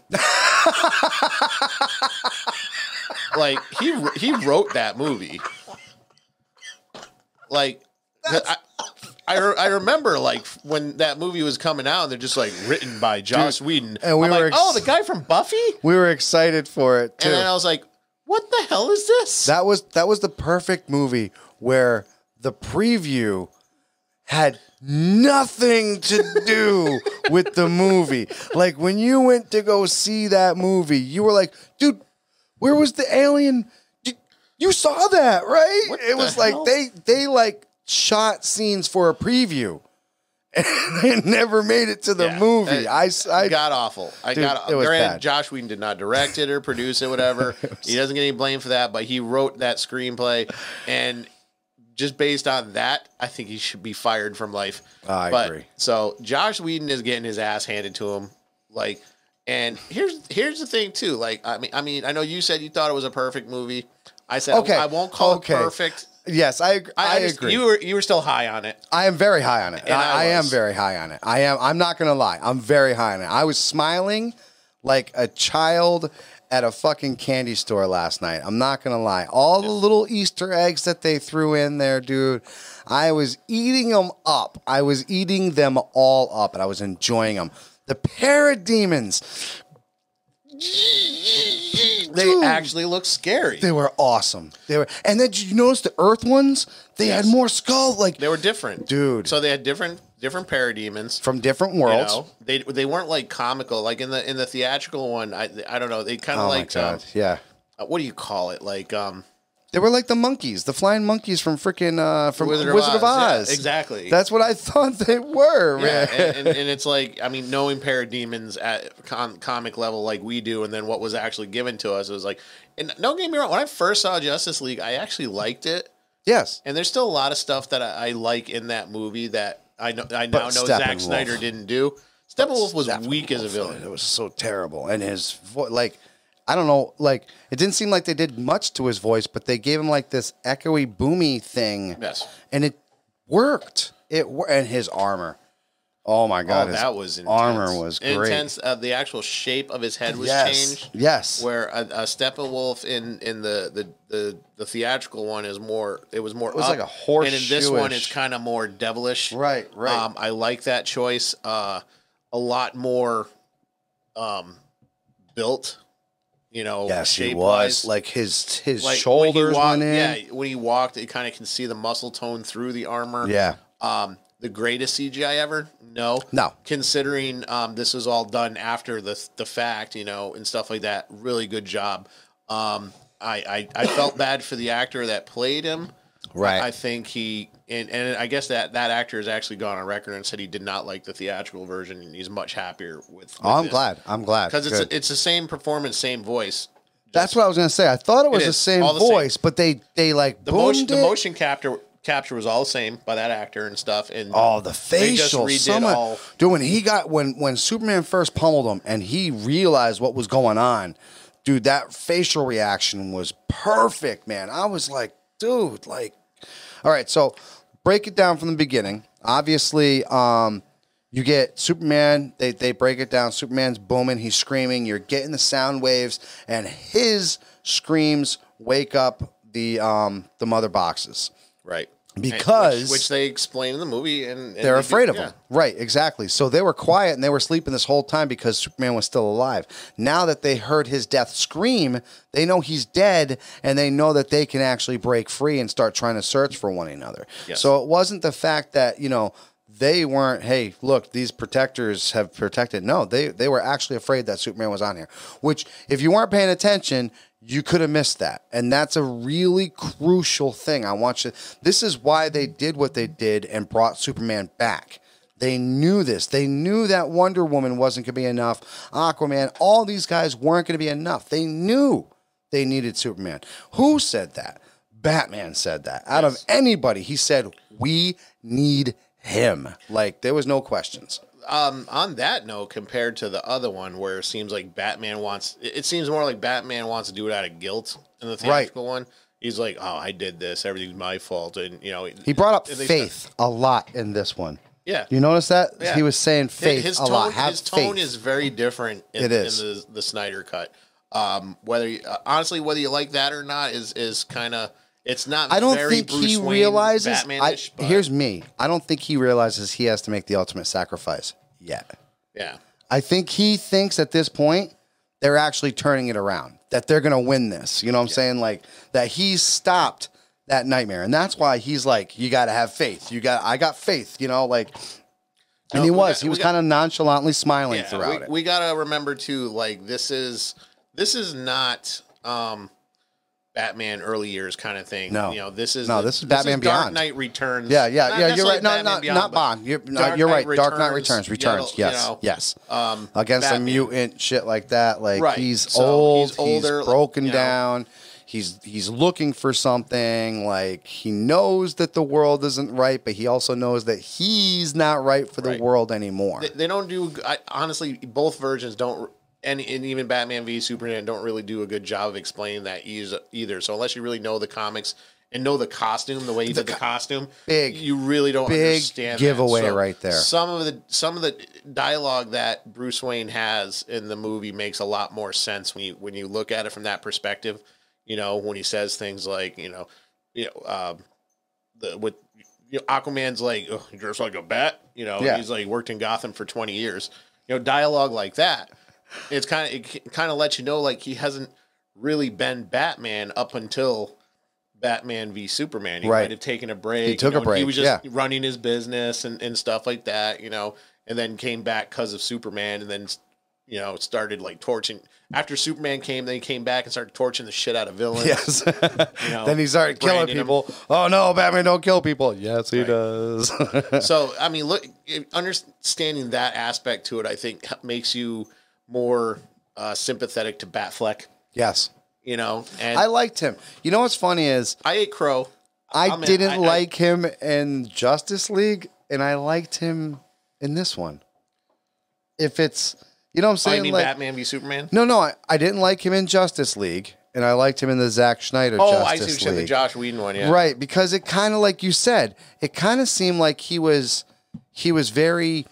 Like he he wrote that movie. Like I, I I remember like when that movie was coming out, and they're just like written by Joss Whedon, and we I'm were like, ex- oh, the guy from Buffy, We were excited for it too. and then I was like, what the hell is this? That was that was the perfect movie where the preview had nothing to do with the movie. Like when you went to go see that movie, you were like, dude, where was the alien? Did- You saw that, right? What It the was like hell? they they like shot scenes for a preview. And they never made it to the Yeah. movie. Uh, I, I got awful. I Dude, got. it was Granted, bad. Josh Whedon did not direct it or produce it, whatever. He doesn't get any blame for that, but he wrote that screenplay, and just based on that, I think he should be fired from life. I but, agree. So Josh Whedon is getting his ass handed to him, like. And here's here's the thing too. Like I mean, I mean, I know you said you thought it was a perfect movie. I said Okay. I, won't call Okay. it perfect. yes, I ag- I, I, I just, agree. You were you were still high on it. I am very high on it. And I, I I am was. very high on it. I am. I'm not gonna lie. I'm very high on it. I was smiling like a child at a fucking candy store last night. I'm not gonna lie. All the little Easter eggs that they threw in there, dude. I was eating them up. I was eating them all up, and I was enjoying them. The parademons. They Dude. actually look scary. They were awesome. They were, and then did you notice the Earth ones? They Yes. had more skull, like They were different, Dude. So they had different different parademons. from different You worlds. know, they they weren't like comical. Like in the in the theatrical one, I I don't know. They kind of Oh like my god, um, yeah. uh, what do you call it? Like um, They were like the monkeys, the flying monkeys from freaking uh, from Wizard, of Oz. Yeah, exactly. That's what I thought they were, yeah, man. and, and, and it's like I mean, knowing parademons at com- comic level like we do, and then what was actually given to us, it was like. And don't get me wrong. When I first saw Justice League, I actually liked it. Yes. And there's still a lot of stuff that I, I like in that movie that I know I now But know Steppenwolf. Zack Snyder didn't do. Steppenwolf was Steppenwolf, weak as a villain. It was so terrible, and his vo- like, I don't know, like it didn't seem like they did much to his voice, but they gave him like this echoey, boomy thing, Yes. and it worked. It wor- and his armor. Oh my god, Oh, his that was intense. armor was great. Intense. Uh, the actual shape of his head was yes. changed. Yes. Where a, a Steppenwolf in in the, the the the theatrical one is more. It was more. It was like a And in this one, horseshoe-ish. it's kind of more devilish. Right, right. Um, I like that choice. Uh, a lot more, um, built. You know, Yes, he shape was. wise. Like his his Like, when he shoulders walked- went in. Yeah, when he walked, you kind of can see the muscle tone through the armor. Yeah. Um, the greatest C G I ever? No. No. Considering um, this was all done after the the fact, you know, and stuff like that. Really good job. Um, I, I I felt bad for the actor that played him. Right. I think he and, and I guess that that actor has actually gone on record and said he did not like the theatrical version, and he's much happier with. with Oh, I'm glad. I'm glad. because it's Good. it's the same performance, same voice. That's what I was gonna say. I thought it was It the is. same All the same. voice, but they they like The boomed motion the it. motion capture capture was all the same by that actor and stuff. And Oh, the they just facial. redid Some of- all. dude, when he got when when Superman first pummeled him and he realized what was going on, dude, that facial reaction was perfect, man. I was like, dude, like, all right. So break it down from the beginning. Obviously, um, you get Superman. They they break it down. Superman's booming. He's screaming. You're getting the sound waves, and his screams wake up the um the mother boxes. Right. because which, which they explain in the movie, and, and they're they afraid do, of yeah. him. Right, exactly. So they were quiet and they were sleeping this whole time because Superman was still alive. Now that they heard his death scream, they know he's dead, and they know that they can actually break free and start trying to search for one another. Yes. So it wasn't the fact that, you know, they weren't, hey, look, these protectors have protected. No, they, they were actually afraid that Superman was on here, which if you weren't paying attention, you could have missed that. And that's a really crucial thing. I want you. This is why they did what they did and brought Superman back. They knew this. They knew that Wonder Woman wasn't going to be enough. Aquaman, all these guys weren't going to be enough. They knew they needed Superman. Who said that? Batman said that. Out Yes. of anybody, he said, we need him. Like, there was no questions. Um, on that note, compared to the other one, where it seems like Batman wants, it it seems more like Batman wants to do it out of guilt in the theatrical one. He's like, "Oh, I did this. Everything's my fault," and you know, He brought up and they faith start- a lot in this one. yeah, You notice that? Yeah. He was saying His- faith his a tone, lot. Have his tone faith. is very different in, It is. in the the Snyder cut. Um, whether you, uh, honestly, whether you like that or not is is kind of it's not. I don't very think Bruce he Wayne, realizes. I, Batman-ish, but here's me. I don't think he realizes he has to make the ultimate sacrifice yet. yeah, I think he thinks at this point they're actually turning it around, that they're going to win this. You know what I'm saying? Like that he's stopped that nightmare. And that's why he's like, you got to have faith. You got, I got faith, you know, like, and No, he we was, got- he was we got- kind of nonchalantly smiling yeah. throughout we, it. we gotta remember too, like this is this is not um, Batman early years kind of thing. No. you know, this is No, the- this is Batman Dark Beyond. Knight Returns. yeah, yeah, Not yeah. You're right. necessarily No, Batman not, Beyond, not but Bond. You're, no, Dark you're Knight right. Dark Knight Returns, Returns. Returns. you know, yes. you know, yes. Um, Against Batman. a mutant shit like that. Like Right. he's So, old. he's older, He's broken you know. down. He's he's looking for something. Like he knows that the world isn't right, but he also knows that he's not right for the Right. world anymore. They, they don't do. I, honestly, both versions don't, and, and even Batman v Superman don't really do a good job of explaining that eas- either. So unless you really know the comics and know the costume, the way he did the costume, big- you really don't big understand. giveaway that. So right there. Some of the some of the dialogue that Bruce Wayne has in the movie makes a lot more sense when you when you look at it from that perspective. You know, when he says things like, you know, you know, um, the with you know, Aquaman's like, oh, you're just like a bat. You know, Yeah. he's like worked in Gotham for twenty years. You know, dialogue like that. It's kind of it kind of lets you know like he hasn't really been Batman up until Batman v Superman. He Right. might have taken a break. He took you a know, He break, was just yeah. running his business and, and stuff like that. You know, and then came back because of Superman, and then you know started like torching. After Superman came, then he came back and started torching the shit out of villains. Yes. You know, Then he started killing branding 'em. people. Oh no, Batman don't kill people. Yes, he Right. does. So, I mean, look, it- understanding that aspect to it, I think h- makes you more uh, sympathetic to Batfleck, yes. you know, and I I, liked him. You know what's funny is ate Crow. I I mean, didn't I- I- like him in Justice League, and I liked him in this one. If it's, you know what I'm Oh, saying? you mean like, Batman v Superman? no, no, I, I didn't like him in Justice League, and I liked him in the Zack Schneider Oh, Justice I see what you said, the League. Josh Whedon one, yeah. Right, because it kind of like you said, it kind of seemed like he was he was very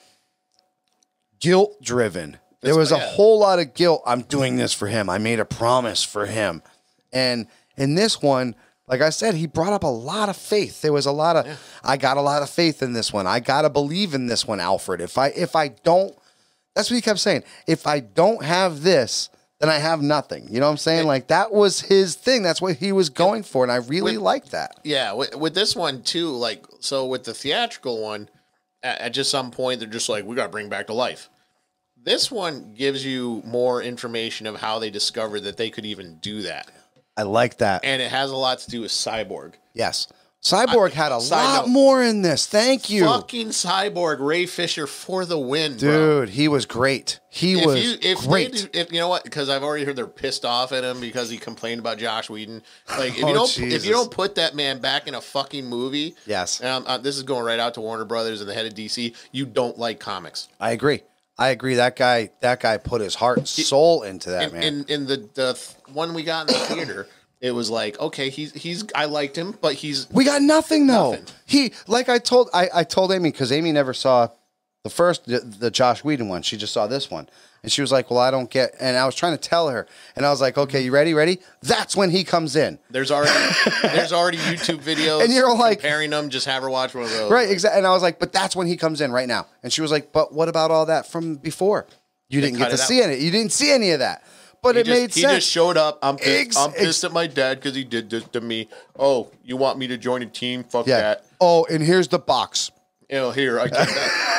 guilt driven. There was a yeah. whole lot of guilt. I'm doing this for him. I made a promise for him. And in this one, like I said, he brought up a lot of faith. There was a lot of I got a lot of faith in this one. I got to believe in this one, Alfred. If I if I don't, that's what he kept saying. If I don't have this, then I have nothing. You know what I'm saying? Like that was his thing. That's what he was going for, and I really liked that. Yeah, with, with this one too, like, so with the theatrical one, at, at just some point, they're just like, we got to bring back to life. This one gives you more information of how they discovered that they could even do that. I like that. And it has a lot to do with Cyborg. Yes. Cyborg had a Side lot note. more in this. Thank you. Fucking Cyborg, Ray Fisher for the win, bro. Dude, he was great. He If was you, if they great. do- if you know what, because I've already heard they're pissed off at him because he complained about Josh Whedon. Like, if Oh, you don't, Jesus. if you don't put that man back in a fucking movie, Yes. and I'm- uh, this is going right out to Warner Brothers and the head of D C. You don't like comics. I agree. I agree. That guy that guy put his heart and soul into that, In, man. in in the the th- one we got in the theater, it was like, okay, he's he's I liked him, but he's we got nothing though. Nothing. He like I told I, I told Amy because Amy never saw The first, the, the Josh Whedon one. She just saw this one. And she was like, well, I don't get, and I was trying to tell her, and I was like, okay, you ready, ready? That's when he comes in. There's already there's already YouTube videos and you're like, comparing them, just have her watch one of those. Right, exactly. And I was like, but that's when he comes in right now. And she was like, but what about all that from before? You They didn't get cut to it see out. any, you didn't see any of that. But He it just, made he sense. just showed up. I'm pissed, Ex- I'm pissed ex- at my dad because he did this to me. Oh, you want me to join a team? Fuck yeah. that. Oh, and here's the box. You know, here, I get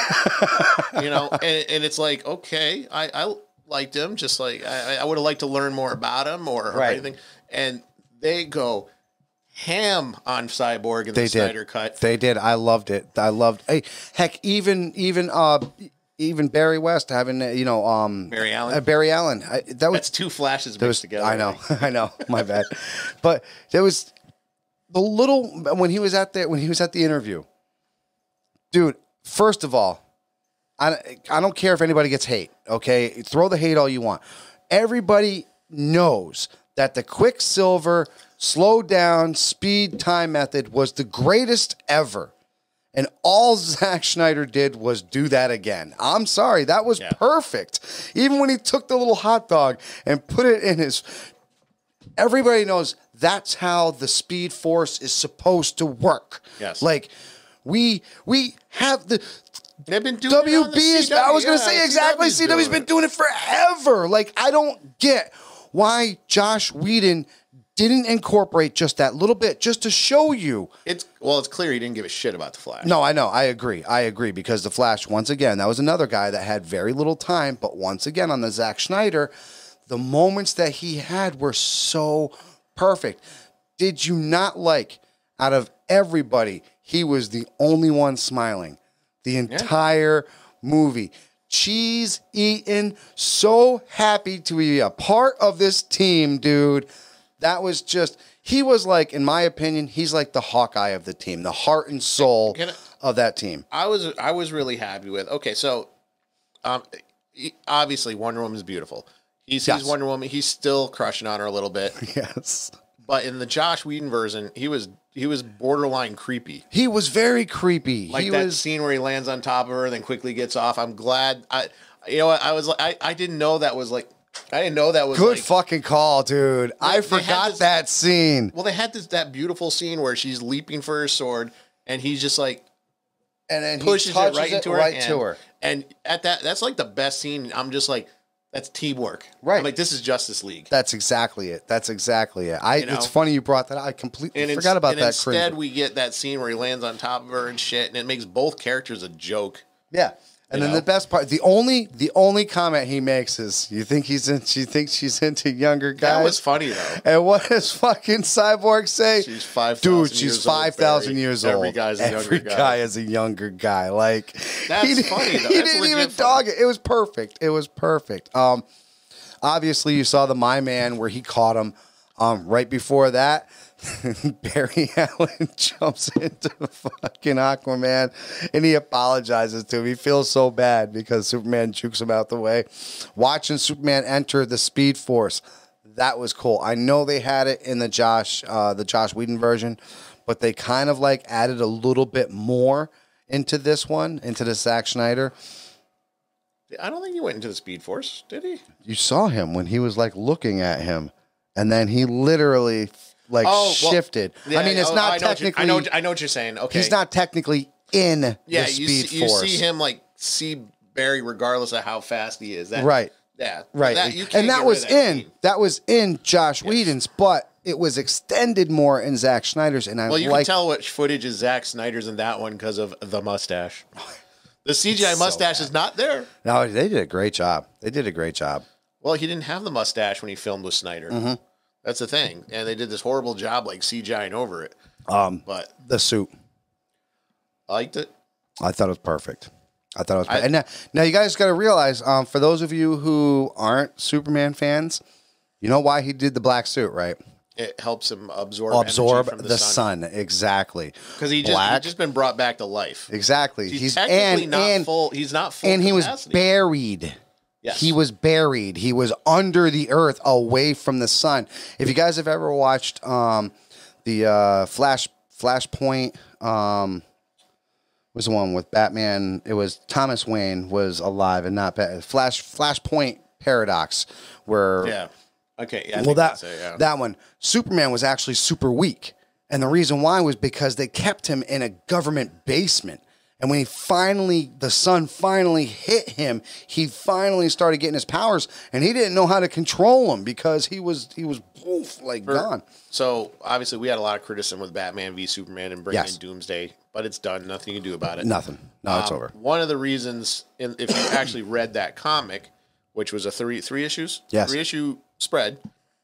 that. You know, and, and it's like, okay, I, I liked him, just like I, I would have liked to learn more about him or, or Right. anything. And they go ham on Cyborg in They the did. Snyder cut. They did. I loved it. I loved. Hey, heck, even even uh even Barry West having uh, you know um Barry Allen? uh, Barry Allen. I, that was That's two flashes There mixed was, together. I know, I know, my bad. But there was the little when he was at the when he was at the interview, dude. First of all, I I don't care if anybody gets hate. Okay, throw the hate all you want. Everybody knows that the Quicksilver slow down speed time method was the greatest ever. And all Zack Snyder did was do that again. I'm sorry, that was Yeah. perfect. Even when he took the little hot dog and put it in his... Everybody knows that's how the Speed Force is supposed to work. Yes. Like, we we have the... They've been doing it on the W B is... C W. I was going to Yeah, say exactly. C C W's been doing it forever. Like, I don't get why Josh Whedon didn't incorporate just that little bit just to show you... It's well, it's clear he didn't give a shit about the Flash. No, I know. I agree. I agree because the Flash, once again, that was another guy that had very little time. But once again, on the Zack Snyder, the moments that he had were so perfect. Did you not like, out of everybody, he was the only one smiling the entire movie? Cheese eating, so happy to be a part of this team, dude. That was just, he was like, in my opinion, he's like the Hawkeye of the team, the heart and soul Can I- of that team. I was I was really happy with. Okay, so um, he- obviously Wonder Woman is beautiful. He sees Yes. Wonder Woman. He's still crushing on her a little bit. Yes. But in the Josh Whedon version, he was he was borderline creepy. He was very creepy. Like he that was, scene where he lands on top of her and then quickly gets off. I'm glad. I you know what I was like. I, I didn't know that was like. I didn't know that was good like, fucking call, dude. I they had forgot this- that scene. Well, they had this that beautiful scene where she's leaping for her sword and he's just like And then he pushes it touches right into her right hand. to her. And at that, that's like the best scene. I'm just like, that's teamwork. Right. I'm like, this is Justice League. That's exactly it. That's exactly it. I. You know? It's funny you brought that up. I completely And forgot ins- about and that. instead, cringe. we get that scene where he lands on top of her and shit, and it makes both characters a joke. Yeah. And You then know? the best part, the only the only comment he makes is, "You think he's in? She thinks she's into younger guys." That was funny though. And what does fucking Cyborg say? She's five thousand Dude, she's years old, five thousand Barry. years Every old. guy's a younger Every guy. guy is a younger guy. Like That's he, funny, though. He That's didn't legit even funny. dog it. It was perfect. It was perfect. Um, obviously you saw the My Man where he caught him. Um, right before that, Barry Allen jumps into fucking Aquaman and he apologizes to him. He feels so bad because Superman jukes him out the way. Watching Superman enter the Speed Force, that was cool. I know they had it in the Josh, uh, the Josh Whedon version, but they kind of like added a little bit more into this one, into the Zack Snyder. I don't think he went into the Speed Force, did he? You saw him when he was like looking at him, and then he literally like Oh, well, shifted. Yeah, I mean, it's oh, not I know what you- technically. I know. I know what you're saying. Okay, He's not technically in Yeah, the you Speed see, you Force. see him like see Barry regardless of how fast he is. That, Right. Yeah. Right, That, you can't and that get rid was of that in scene. that was in Josh Whedon's, but it was extended more in Zack Snyder's, and I Well, you like. can tell what footage is Zack Snyder's in that one because of the mustache. The C G I It's so mustache bad. is not there. No, they did a great job. They did a great job. Well, he didn't have the mustache when he filmed with Snyder. Mm-hmm. That's the thing, and they did this horrible job like CGIing over it. Um, But the suit, I liked it. I thought it was perfect. I thought it was. I- and now, now you guys got to realize, um, for those of you who aren't Superman fans, you know why he did the black suit, right? It helps him absorb Absorb energy from the, sun. exactly. because he just Black. he's just been brought back to life. Exactly. He's, He's, technically and not and full. He's not full. and he was capacity. buried. Yes. He was buried. He was under the earth, away from the sun. If you guys have ever watched um, the uh, Flash Flashpoint, um, was the one with Batman. It was Thomas Wayne was alive and not Bat- Flash Flashpoint Paradox, where Yeah. Okay. Yeah, I well think that that's it, yeah. that one Superman was actually super weak, and the reason why was because they kept him in a government basement. And when he finally, the sun finally hit him, he finally started getting his powers, and he didn't know how to control them because he was he was poof, like For- gone. So obviously, we had a lot of criticism with Batman v Superman and bringing Yes. in Doomsday, but it's done. Nothing you can do about it. Nothing. No, it's Um, over. One of the reasons, in, if you actually read that comic, which was a three three issues, Yes. three issue spread,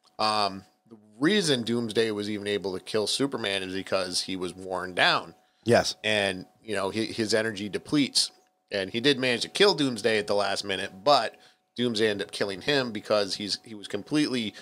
um, the reason Doomsday was even able to kill Superman is because he was worn down, Yes. and you know his, his energy depletes, and he did manage to kill Doomsday at the last minute, but Doomsday ended up killing him because he's he was completely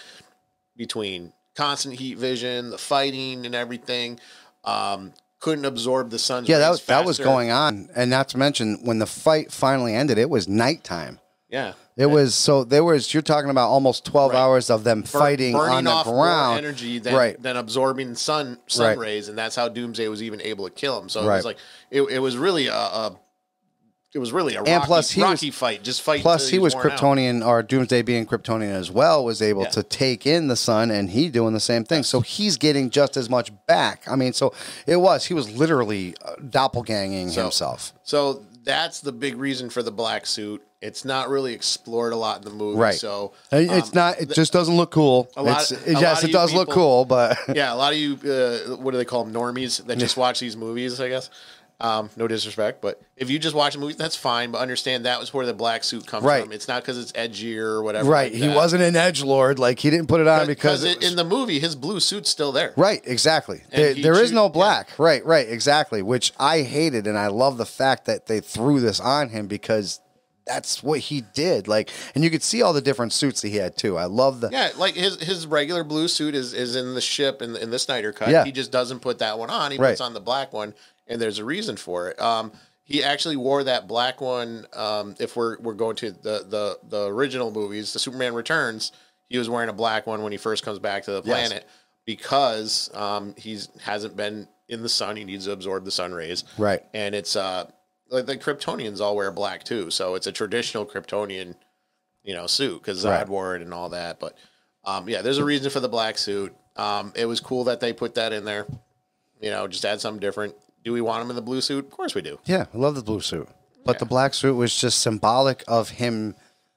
between constant heat vision, the fighting, and everything. Um, couldn't absorb the sun's Yeah, that rays was that was faster. going on, and not to mention when the fight finally ended, it was nighttime. Yeah. It was so there was you're talking about almost twelve Right. hours of them Bur- fighting burning on the off more ground, energy than, right? than absorbing sun sun Right. rays, and that's how Doomsday was even able to kill him. So it Right. was like it, it was really a, a it was really a And rocky, plus he was- rocky fight. Just fight. Plus, until he was worn out. Kryptonian, or Doomsday being Kryptonian as well, was able Yeah. to take in the sun, and he doing the same thing. So he's getting just as much back. I mean, so it was he was literally uh, doppelganging So- himself. So that's the big reason for the black suit. It's not really explored a lot in the movie. Right. So And um, it's not. It just doesn't look cool. a lot- It's, a it- lot yes, of it you does look people- cool, but yeah, a lot of you, uh, what do they call them, normies that just watch these movies, I guess. Um, no disrespect, but if you just watch the movie, that's fine. But understand that was where the black suit comes Right. from. It's not because it's edgier or whatever. right, like he that. wasn't an edgelord. Like he didn't put it on because Because it was- in the movie, his blue suit's still there. Right, exactly. And There, he there is choo- no black. Right, right, exactly. Which I hated, and I love the fact that they threw this on him because that's what he did. Like, and you could see all the different suits that he had too. I love the. Yeah, like his his regular blue suit is, is in the ship in the, in the Snyder cut. Yeah. He just doesn't put that one on. He Right. puts on the black one, and there's a reason for it. Um, he actually wore that black one. Um, if we're we're going to the, the the original movies, the Superman Returns, he was wearing a black one when he first comes back to the Yes. planet because um, he's hasn't been in the sun. He needs to absorb the sun rays. Right. And it's uh like the Kryptonians all wear black too, so it's a traditional Kryptonian, you know, suit because Zod Right. wore it and all that. But um, yeah, there's a reason for the black suit. Um, it was cool that they put that in there. You know, just add something different. Do we want him in the blue suit? Of course we do. Yeah, I love the blue suit, but Yeah. the black suit was just symbolic of him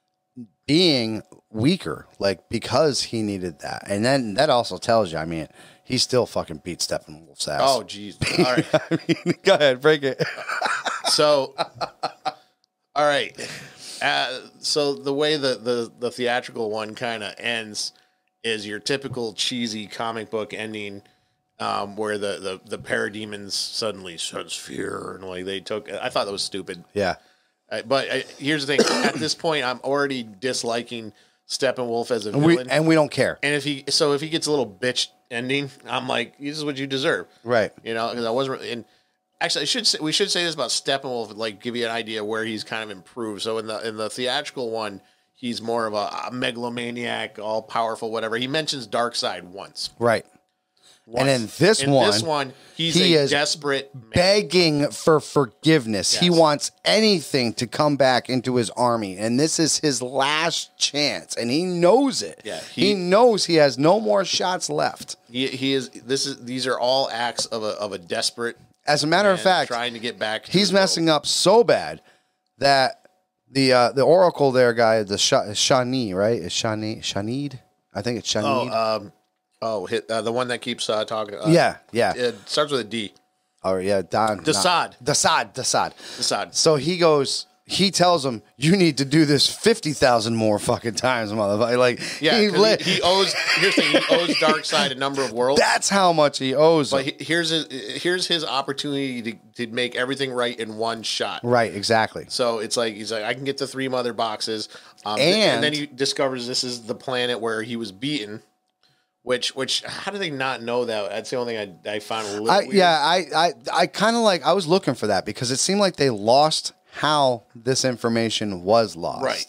being weaker, like because he needed that, and then that also tells you. I mean, he still fucking beat Steppenwolf's ass. Oh, jeez. All right. I mean, go ahead, break it. So, all right. Uh, so the way the, the, the theatrical one kind of ends is your typical cheesy comic book ending, um, where the, the, the parademons suddenly sense fear and like they took. I thought that was stupid. Yeah, Uh, but uh, here's the thing: at this point, I'm already disliking Steppenwolf as a and we villain. and we don't care. And if he, so if he gets a little bitch ending, I'm like, this is what you deserve. Right. You know, because I wasn't. Really, and actually, I should say we should say this about Steppenwolf, like give you an idea where he's kind of improved. So in the in the theatrical one, he's more of a, a megalomaniac, all powerful, whatever. He mentions Darkseid once. Right. once. And in this in one, this one, he's he a is desperate man. begging for forgiveness. He Yes. wants anything to come back into his army, and this is his last chance, and he knows it. Yeah, he, he- knows he has no more shots left. He, he is. This is. These are all acts of a of a desperate. As a matter of man fact, trying to get back. To he's the world. messing up so bad that the uh, the Oracle there guy, the Sha- Shani, right? Is Shani Shanid? I think it's Shanid. Oh, um, oh, hit, uh, the one that keeps uh, talking. Uh, yeah, yeah. It starts with a D. Or yeah, Don Desaad. Desaad, Desaad. Desaad. So he goes. He tells him, "You need to do this fifty thousand more fucking times, motherfucker." Like, Yeah, he, 'cause li- he, he owes. Here's the thing: he owes Darkseid a number of worlds. that's how much he owes But him. he, here's his here's his opportunity to, to make everything right in one shot. Right, exactly. So it's like he's like, I can get the three mother boxes, um, And- and then he discovers this is the planet where he was beaten. Which which how do they not know that? That's the only thing I, I found a little I, weird. yeah, I, I, I kind of like. I was looking for that because it seemed like they lost how this information was lost. Right.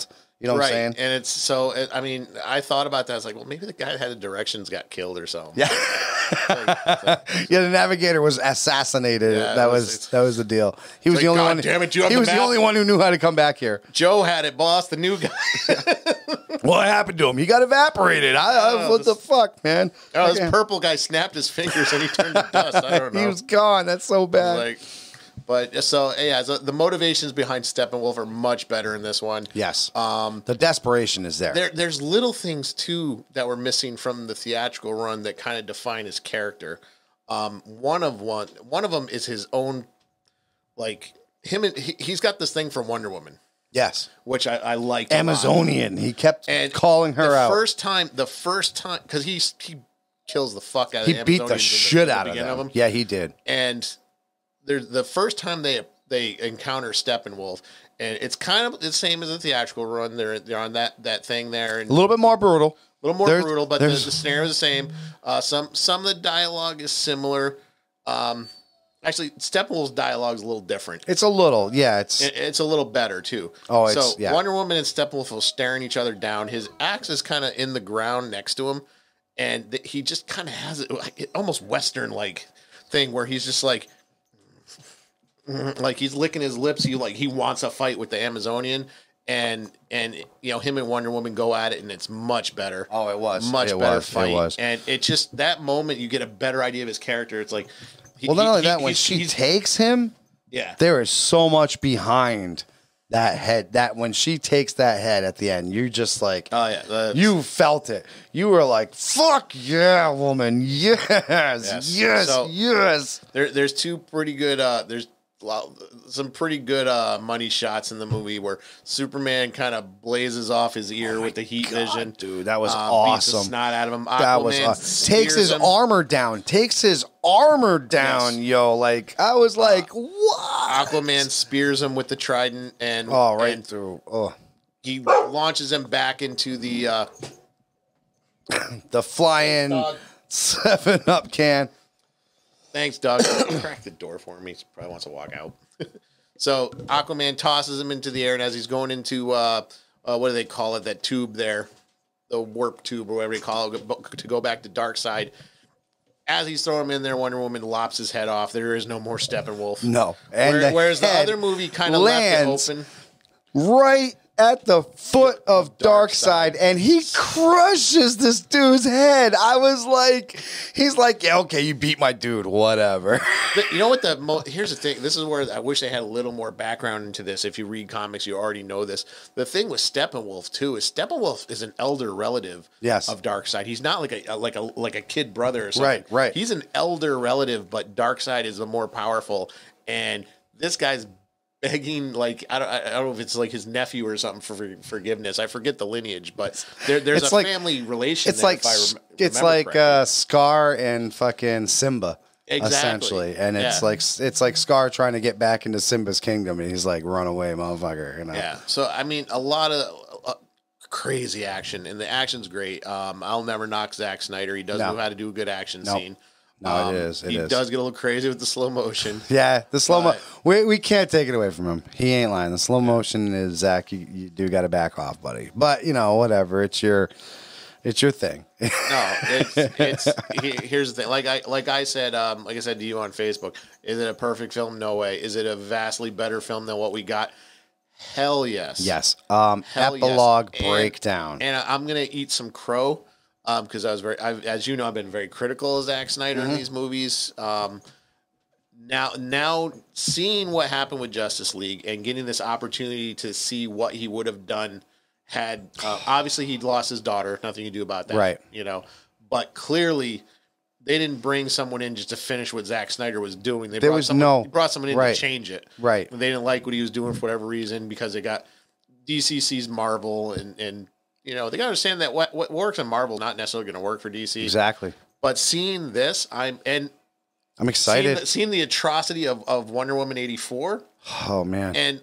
You know what right. I'm saying? And it's so, it, I mean, I thought about that. I was like, well, maybe the guy that had the directions got killed or something. Yeah. Like, so, Yeah, the navigator was assassinated. Yeah, that it was- was that was the deal. He was like, the only God one. damn it, you have he the was the map. only one who knew how to come back here. Joe had it, boss, the new guy. What happened to him? He got evaporated. I, I Oh, what the this- fuck, man? Oh, this Okay. purple guy snapped his fingers and he turned to dust. I don't know. He was gone. That's so bad. Like, but so yeah, so the motivations behind Steppenwolf are much better in this one. yes. Um, the desperation is there. There, there's little things too that were missing from the theatrical run that kind of define his character. Um, one of one, one of them is his own, like him. And, he, he's got this thing for Wonder Woman, Yes. which I, I like. a lot. Amazonian. He kept And calling her the out. First time, the first time, because he he kills the fuck out of He the beat the Amazonians in shit in the out of beginning them. Yeah, he did. And there's the first time they they encounter Steppenwolf, and it's kind of the same as the theatrical run. They're they're on that that thing there, and A little bit more brutal. a little more There's- brutal, but the, there's- the scenario is the same. Uh, some some of the dialogue is similar. Um, actually, Steppenwolf's dialogue is a little different. It's a little. Yeah, it's It- It's a little better too. Oh, it's- so yeah. Wonder Woman and Steppenwolf are staring each other down. His axe is kind of in the ground next to him, and th- he just kind of has it like almost Western like thing where he's just like, like he's licking his lips. He like he wants a fight with the Amazonian, and and you know him and Wonder Woman go at it, and it's much better. Oh, it was. much It better was. It fight. was. And it just that moment you get a better idea of his character. It's like, he, well, not he- only he- that, when he's- she he's- takes him, yeah. there is so much behind that head. That when she takes that head at the end, you're just like, Oh yeah, the- you felt it. You were like, "Fuck yeah, woman! Yes, Yes. yes, So- yes." There, there's two pretty good. Uh, there's lo- some pretty good uh, money shots in the movie where Superman kind of blazes off his ear with the heat Oh God, vision. dude, that was uh, awesome. Beats the snot out of him. That was Aquaman uh, takes spears his him. armor down. Takes his armor down, Yes. yo. Like I was like, what? Aquaman spears him with the trident, and Oh, right and through. Oh, he launches him back into the. Uh, the flying Dog. Seven Up can. Thanks, Doug. Crack the door for me. He probably wants to walk out. So Aquaman tosses him into the air, and as he's going into uh, uh, what do they call it? That tube there, the warp tube or whatever you call it, to go back to Darkseid. As he's throwing him in there, Wonder Woman lops his head off. There is no more Steppenwolf. No, and Where, the whereas the head other movie kind of left it lands open. right at the foot of Darkseid. Darkseid, and he crushes this dude's head. I was like, he's like, yeah, okay, you beat my dude, whatever. The- you know what? The mo- here's the thing. This is where I wish they had a little more background into this. If you read comics, you already know this. The thing with Steppenwolf too is Steppenwolf is an elder relative Yes. of Darkseid. He's not like a like a like a kid brother or something. Right, right. He's an elder relative, but Darkseid is the more powerful. And this guy's begging, like I don't, I don't know if it's like his nephew or something for for forgiveness. I forget the lineage, but there, there's It's a like- family relation. It's there, like if I rem- it's remember like correctly. uh, Scar and fucking Simba. Exactly. Essentially, and it's Yeah. like it's like Scar trying to get back into Simba's kingdom, and he's like, "Run away, motherfucker!" You know? Yeah. So I mean, a lot of uh, crazy action, and the action's great. Um, I'll never knock Zack Snyder. He does No. know how to do a good action Nope. scene. No, Um, it is. It he is. does get a little crazy with the slow motion. Yeah, the slow mo. But- We we can't take it away from him. He ain't lying. The slow motion is Zach. You, you do got to back off, buddy. But you know, whatever. It's your, it's your thing. No, it's it's. he- here's the thing. Like I like I said, um, like I said to you on Facebook, is it a perfect film? No way. Is it a vastly better film than what we got? Hell yes. Yes. Um. Hell yes. Epilogue And- breakdown. And I- I'm gonna eat some crow, um, because I was very, I've, as you know, I've been very critical of Zack Snyder Mm-hmm. in these movies. Um, now, now seeing what happened with Justice League and getting this opportunity to see what he would have done had, uh, obviously he'd lost his daughter, nothing you do about that, Right. You know, but clearly they didn't bring someone in just to finish what Zack Snyder was doing. They There brought was someone, no- they brought someone in right. to change it, Right. They didn't like what he was doing for whatever reason because they got D C C's Marvel and and you know they got to understand that what what works in Marvel is not necessarily going to work for D C. Exactly. But seeing this, I'm and I'm seeing excited. the, seeing the atrocity of of Wonder Woman eighty-four, Oh man. and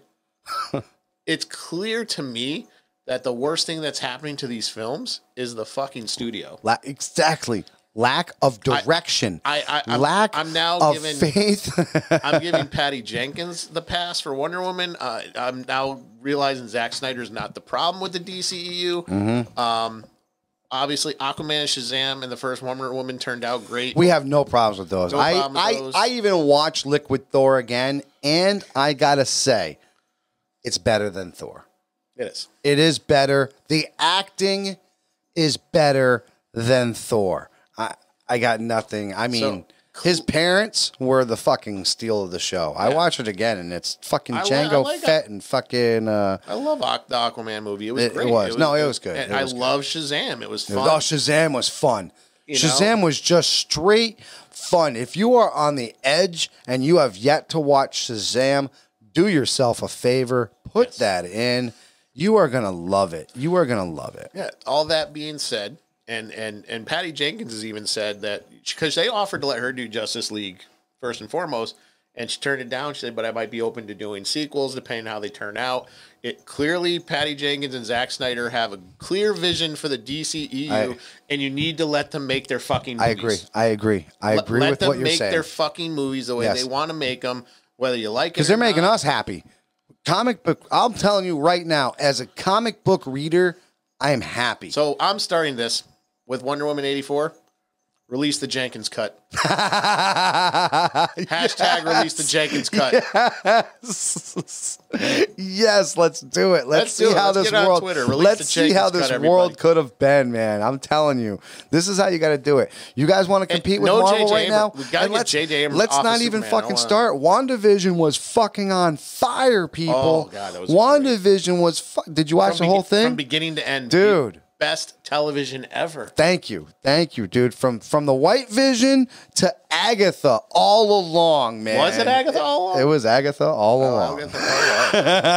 it's clear to me that the worst thing that's happening to these films is the fucking studio. La- exactly. lack of direction, I, I, I'm, lack I'm now of giving, faith. I'm giving Patty Jenkins the pass for Wonder Woman. Uh, I'm now realizing Zack Snyder's not the problem with the D C E U. Mm-hmm. Um, obviously, Aquaman and Shazam and the first Wonder Woman turned out great. We have no problems with those. No I, problem with I, those. I even watched Liquid Thor again, and I gotta say, it's better than Thor. It is. It is better. The acting is better than Thor. I, I got nothing. I mean, So, his parents were the fucking steal of the show. I Yeah. watched it again, and it's fucking I li- Django I like Fett and fucking. Uh, I love Aqu- the Aquaman movie. It was It- it great. was. No, it was good. And It I was good. love Shazam. It was fun. oh, Shazam was fun. You Shazam know? was just straight fun. If you are on the edge and you have yet to watch Shazam, do yourself a favor. Put Yes. that in. You are gonna love it. You are gonna love it. Yeah. All that being said, and and and Patty Jenkins has even said that because they offered to let her do Justice League first and foremost, and she turned it down. She said, "But I might be open to doing sequels depending on how they turn out." It clearly, Patty Jenkins and Zack Snyder have a clear vision for the D C E U, I- and you need to let them make their fucking movies. I agree. I agree. I Let- agree let with them what you're make saying. their fucking movies the way Yes. they want to make them, whether you like it Because or they're making not. us happy. Comic book. I'm telling you right now, as a comic book reader, I am happy. So I'm starting this with Wonder Woman eighty-four. Release the Jenkins cut. Hashtag release the Jenkins cut. Yes. Yes, let's do it. Let's, Let's see do it. how Let's this get on world. Twitter. Release Let's the see how Jenkins this cut, world everybody. could have been, man. I'm telling you, this is how you got to do it. You guys want to compete And with no Marvel J J right now? Abrams. We gotta And get let's- J J Abrams Let's off not of even Superman. I fucking don't wanna- start. WandaVision was fucking on fire, people. Oh, God, that was WandaVision was. Fu- Did you watch From the whole begi- thing, From beginning to end. dude? The best television ever. Thank you, thank you, dude. From from the White Vision to Agatha, all along, man. Was it Agatha all along? It was Agatha all Oh, along. Agatha, oh,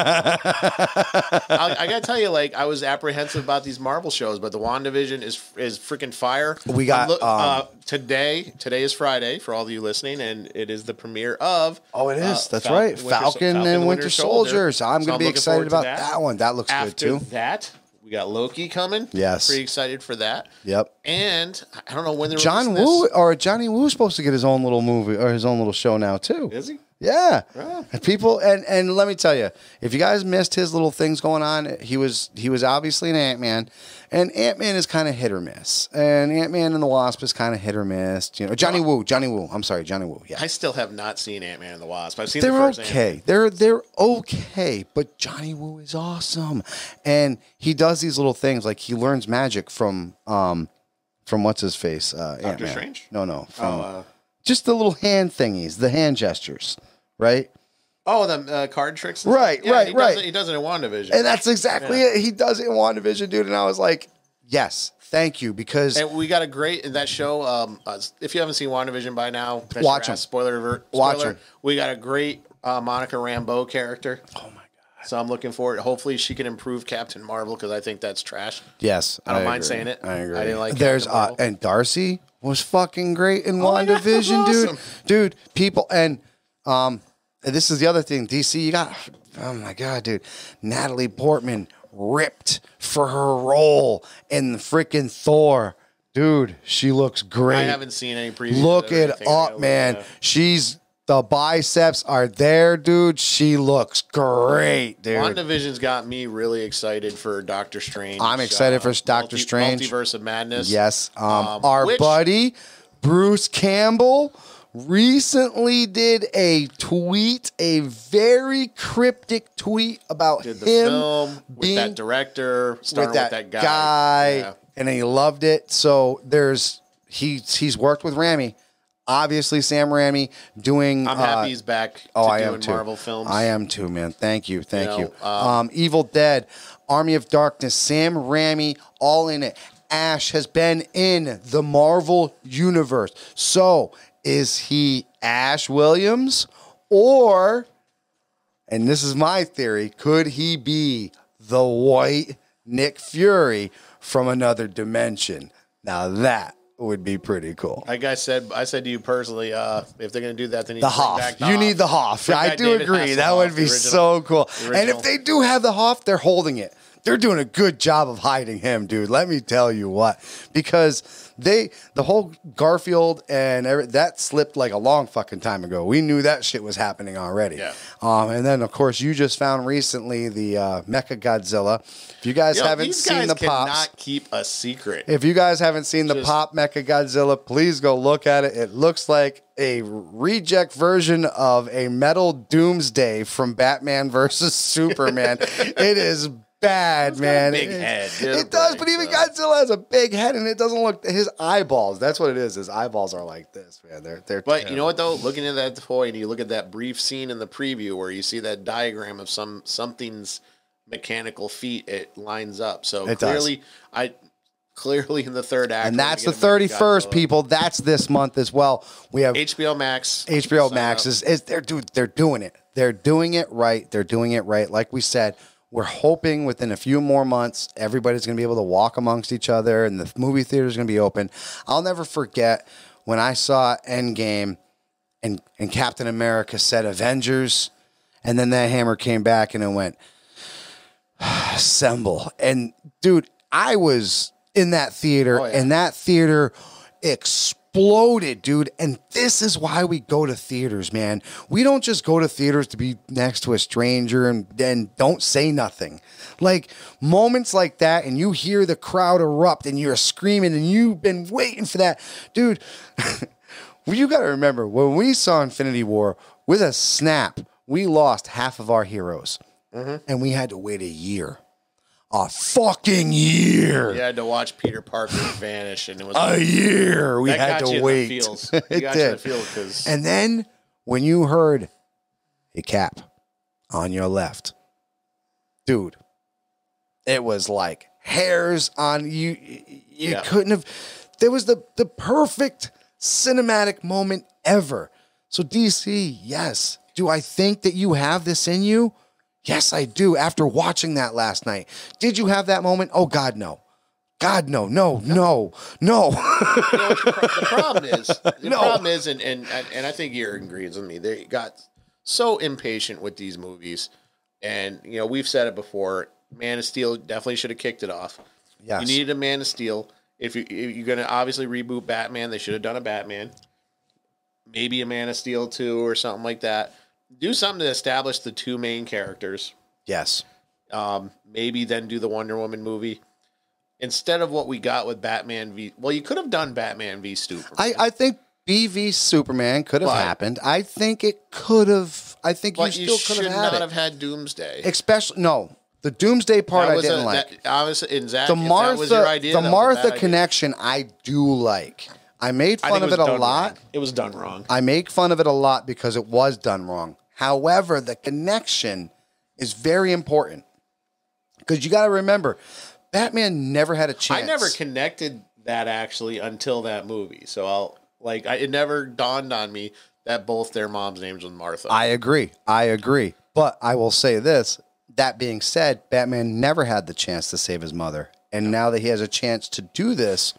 wow. I, I gotta tell you, like, I was apprehensive about these Marvel shows, but the WandaVision is is freaking fire. We got, I'm look- um, uh, today. Today is Friday for all of you listening, and it is the premiere of. Oh, it is. uh, That's Fal- right. Winter- Falcon, and Winter, Soldier. Soldier. So I'm So going to be looking excited forward to about that. one. That looks After good too. that, we got Loki coming. Yes. Pretty excited for that. Yep. And I don't know when they're John releasing Woo this. or Johnny Woo's supposed to get his own little movie or his own little show now too. Is he? Yeah. Oh. And people and and let me tell you, if you guys missed his little things going on, he was he was obviously an Ant-Man, and Ant-Man is kind of hit or miss. And Ant-Man and the Wasp is kind of hit or miss, you know. Johnny Woo, Johnny Woo. I'm sorry, Johnny Woo. Yeah. I still have not seen Ant-Man and the Wasp. I've seen They're the first okay. Ant-Man. They're they're okay, but Johnny Woo is awesome, and he does these little things like he learns magic from um from what's his face uh, Doctor Ant-Man. Strange? No, no, from Oh, uh, just the little hand thingies, the hand gestures, right? oh, the uh, card tricks. and Right, stuff? Yeah, right, he right. Does it, he does it in WandaVision. And that's exactly Yeah. it. He does it in WandaVision, dude. And I was like, yes, thank you, because And we got a great in that show. Um, uh, if you haven't seen WandaVision by now, that's Watch your 'em. ass. Spoiler alert. Watch spoiler. 'em. We got a great uh, Monica Rambeau character. oh my god, So I'm looking forward. Hopefully, she can improve Captain Marvel because I think that's trash. yes, I don't mind agree. saying it. I agree. I didn't like There's Captain uh, Marvel. and Darcy was fucking great in Oh my God, WandaVision, that's dude. awesome. Dude, people and um, this is the other thing. D C, you got oh my god, dude. Natalie Portman ripped for her role in the freaking Thor. Dude, she looks great. I haven't seen any previews. Look or it anything. I up, gotta man. look it up. She's the biceps are there, dude. She looks great, dude. WandaVision's got me really excited for Doctor Strange. I'm excited for Doctor Strange. Multiverse of Madness. Yes, um, Um, our which- buddy Bruce Campbell recently did a tweet, a very cryptic tweet about Did the him film with being that director, starring with that, with that guy. guy, Yeah. and he loved it. So there's he's he's worked with Raimi. Obviously, Sam Raimi doing. I'm uh, happy he's back to Oh, I doing am too. Marvel films. I am too, man. Thank you, thank You you. know, Um, um, Evil Dead, Army of Darkness, Sam Raimi, all in it. Ash has been in the Marvel universe. So is he Ash Williams, or, and this is my theory, could he be the White Nick Fury from another dimension? Now that would be pretty cool. Like I said, I said to you personally, uh, if they're going to do that, they need The to bring Hoff. back the You Hoff. need the Hoff. Bring I back do David agree. Hasselhoff, That would the be original- so cool. the And original. if they do have the Hoff, they're holding it. they're doing a good job of hiding him, dude. Let me tell you what, because they, the whole Garfield and every, that slipped like a long fucking time ago. We knew that shit was happening already. Yeah. Um, and then of course you just found recently the uh, Mecha Godzilla. If you guys Yo, haven't these seen guys the cannot pops, keep a secret. if you guys haven't seen the Just- Pop Mecha Godzilla, please go look at it. It looks like a reject version of a metal Doomsday from Batman versus Superman. It is bad, It's got a man. big it, head, It, dude, does, right, but even so- Godzilla has a big head, and it doesn't look his eyeballs. That's what it is. His eyeballs are like this, man. They're they're. But you know what though? Looking at that toy and you look at that brief scene in the preview where you see that diagram of some something's mechanical feet, it lines up. So It does. clearly, I clearly in the third act, And we're that's gonna the get a thirty-first, Godzilla. people. That's this month as well. We have H B O Max. H B O Sign Max up. is, is they're do, they're doing it. They're doing it right. They're doing it right. Like we said, we're hoping within a few more months everybody's going to be able to walk amongst each other and the movie theater is going to be open. I'll never forget when I saw Endgame and and Captain America said Avengers, and then that hammer came back and it went assemble. And dude, I was in that theater, Oh, yeah. and that theater exploded, dude. And this is why we go to theaters, man. We don't just go to theaters to be next to a stranger and then don't say nothing. Like moments like that, and you hear the crowd erupt and you're screaming and you've been waiting for that. Dude, well, you got to remember, when we saw Infinity War, with a snap, we lost half of our heroes. And we had to wait a year. A fucking year. You had to watch Peter Parker vanish, and it was A year. We that had got you to in wait. the feels. It You got you in the did. feel because And then when you heard a cap on your left, dude, it was like hairs on you. You Yeah. couldn't have. There was the, the perfect cinematic moment ever. So, D C, yes. Do I think that you have this in you? Yes, I do. After watching that last night, did you have that moment? Oh, God, no. God, no, no, no, no. you know, what the, pro- the problem is, the No. problem is, and, and and I think you're agrees with me. They got so impatient with these movies, and you know we've said it before. Man of Steel definitely should have kicked it off. Yes. You needed a Man of Steel. If, you, if you're going to obviously reboot Batman, they should have done a Batman. Maybe a Man of Steel two or something like that. Do something to establish the two main characters. Yes. Um, maybe then do the Wonder Woman movie. Instead of what we got with Batman v... Well, you could have done Batman v Superman. I, I think B V Superman could have But- happened. I think it could have. I think but you you, still could should have had not it. have had Doomsday. Especially, no. The Doomsday part That I was didn't a, like. That, obviously, exactly. the if that Martha, was your idea, the that was a Martha bad idea. connection, I do like. I made I fun think of it, was a done lot. wrong. It was done wrong. I make fun of it a lot because it was done wrong. However, the connection is very important because you got to remember, Batman never had a chance. I never connected that actually until that movie. So I'll like I, it never dawned on me that both their moms' names was Martha. I agree. I agree. But I will say this. That being said, Batman never had the chance to save his mother. And now that he has a chance to do this,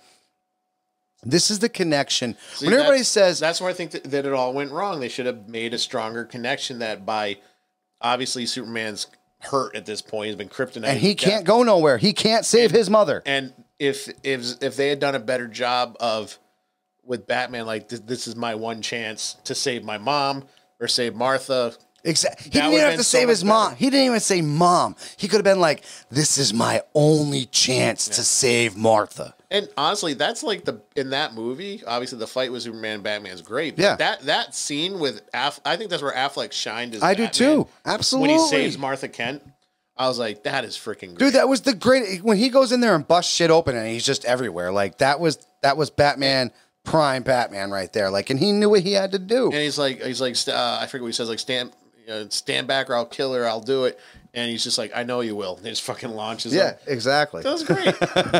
this is the connection. See, when everybody that's- says, that's where I think that, that it all went wrong. They should have made a stronger connection that by obviously Superman's hurt at this point. He's been kryptonite. and he can't go nowhere. He can't save his mother. And if if if they had done a better job of with Batman, like this, this is my one chance to save my mom or save Martha. Exactly. He That didn't would've even have been to so save much his mom. better. He didn't even say mom. He could have been like, this is my only chance to save Martha. And honestly, that's like the in that movie. Obviously, the fight with Superman and Batman is great. But Yeah. that that scene with Aff, I think that's where Affleck shined. As I do Batman. too. Absolutely. When he saves Martha Kent, I was like, that is freaking great. Dude, that was the great when he goes in there and busts shit open and he's just everywhere. Like that was that was Batman, prime Batman right there. Like, and he knew what he had to do. And he's like, he's like, uh, I forget what he says, like stand, you know, stand back or I'll kill her. I'll do it. And he's just like, I know you will. And he just fucking launches. Yeah, him. exactly. That was great.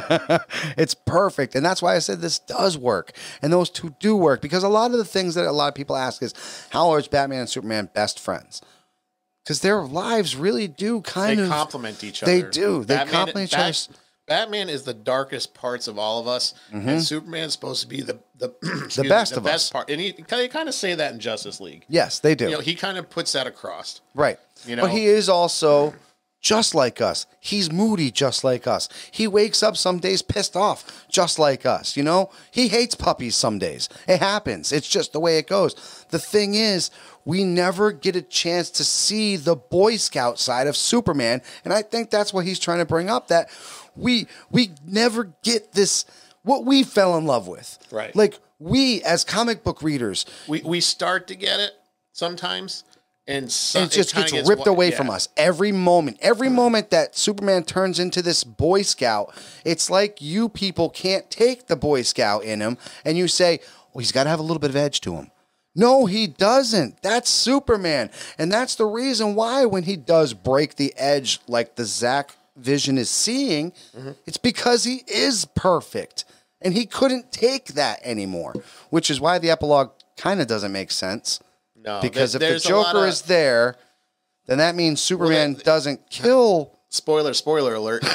It's perfect. And that's why I said this does work. And those two do work. Because a lot of the things that a lot of people ask is, how are Batman and Superman best friends? Because their lives really do kind They of complement each other. They do. They Batman- complement each Bat- other. Batman is the darkest parts of all of us, and Superman's supposed to be the the, excuse me, best the of best us. part. And he they kind of say that in Justice League. Yes, they do. You know, he kind of puts that across. Right. You But know? he is also just like us. He's moody just like us. He wakes up some days pissed off just like us, you know? He hates puppies some days. It happens. It's just the way it goes. The thing is, we never get a chance to see the Boy Scout side of Superman, and I think that's what he's trying to bring up, that we we never get this, what we fell in love with. Right. Like, we, as comic book readers, We we start to get it sometimes, and, so, and it just kinda gets ripped wa- away yeah. from us every moment. Every moment that Superman turns into this Boy Scout, it's like you people can't take the Boy Scout in him, and you say, well, he's got to have a little bit of edge to him. No, he doesn't. That's Superman. And that's the reason why when he does break the edge like the Zach Vision is seeing, mm-hmm. it's because he is perfect. And he couldn't take that anymore, which is why the epilogue kind of doesn't make sense. No, because there, if the Joker of, is there, then that means Superman well, that, doesn't kill. Spoiler, spoiler alert.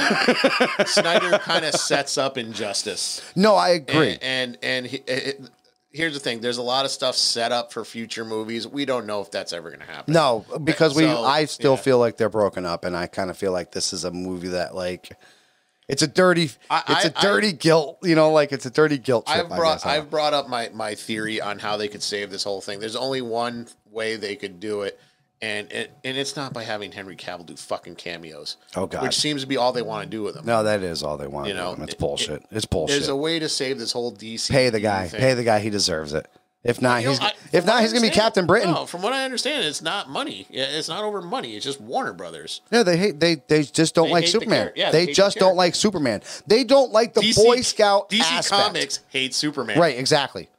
Snyder kind of sets up Injustice. No, I agree. And and, and he, it, here's the thing: there's a lot of stuff set up for future movies. We don't know if that's ever going to happen. No, because we, so, I still yeah. feel like they're broken up, and I kind of feel like this is a movie that, like, it's a dirty, I, it's a I, dirty I, guilt. You know, like it's a dirty guilt trip. I've brought, I guess, I've brought up my my theory on how they could save this whole thing. There's only one way they could do it. And it, and it's not by having Henry Cavill do fucking cameos. Oh, God. Which seems to be all they want to do with him. No, that is all they want. You know, it's it- bullshit. it- it's bullshit. There's a way to save this whole D C. Pay the guy. thing. Pay the guy. He deserves it. If not, You know, he's I- if from not, what I he's gonna be understand- Captain Britain. No, from what I understand, it's not money. Yeah, it's not over money. It's just Warner Brothers. Yeah, they hate. They they just don't They like hate the Superman. char- yeah, they they hate the just don't character. like Superman. They don't like the D C Boy Scout D C aspect. Comics hates Superman. Right, exactly.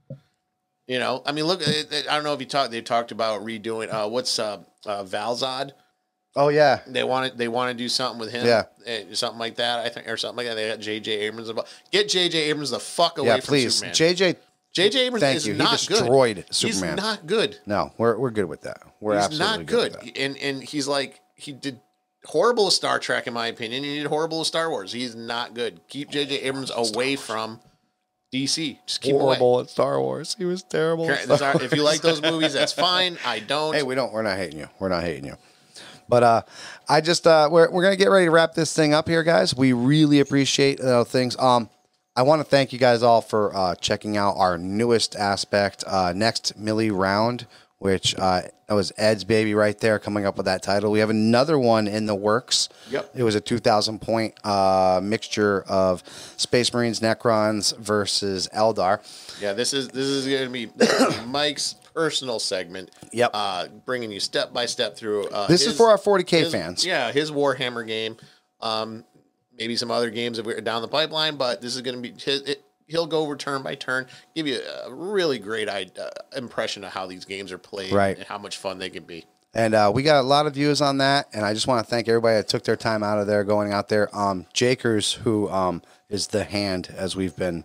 You know, I mean, look. I don't know if you talked. They talked about redoing. Uh, what's uh, uh, Valzad? Oh yeah, They want to. They want to do something with him. Yeah. eh, something like that. I think, or something like that. They got J J Abrams about. Get J J Abrams the fuck away yeah. from Please, Superman. J J. J J Abrams Thank is you. He not destroyed good. Superman. He's not good. No, we're we're good with that. We're He's absolutely not good. good. with that. and and he's like he did horrible with Star Trek in my opinion. He did horrible with Star Wars. He's not good. Keep J J Abrams away from D C. Just keep him away. Horrible at Star Wars. He was terrible. at Star If you like those movies, that's fine. I don't. Hey, we don't. We're not hating you. We're not hating you. But uh, I just uh, we're we're gonna get ready to wrap this thing up here, guys. We really appreciate uh, things. Um, I want to thank you guys all for uh, checking out our newest aspect, uh, Next Millie Round, which uh, that was Ed's baby right there, coming up with that title. We have another one in the works. Yep. It was a two thousand point uh, mixture of Space Marines, Necrons versus Eldar. Yeah, this is this is going to be this is gonna be Mike's personal segment. Yep. Uh, bringing you step by step through. Uh, This is his- for our forty K his- fans. Yeah, his Warhammer game. Um, maybe some other games that we're down the pipeline, but this is going to be his. It, he'll go over turn by turn, give you a really great uh, impression of how these games are played, Right. and how much fun they can be. And uh, we got a lot of views on that, and I just want to thank everybody that took their time out of there, going out there. Um, Jakers, who um, is the hand, as we've been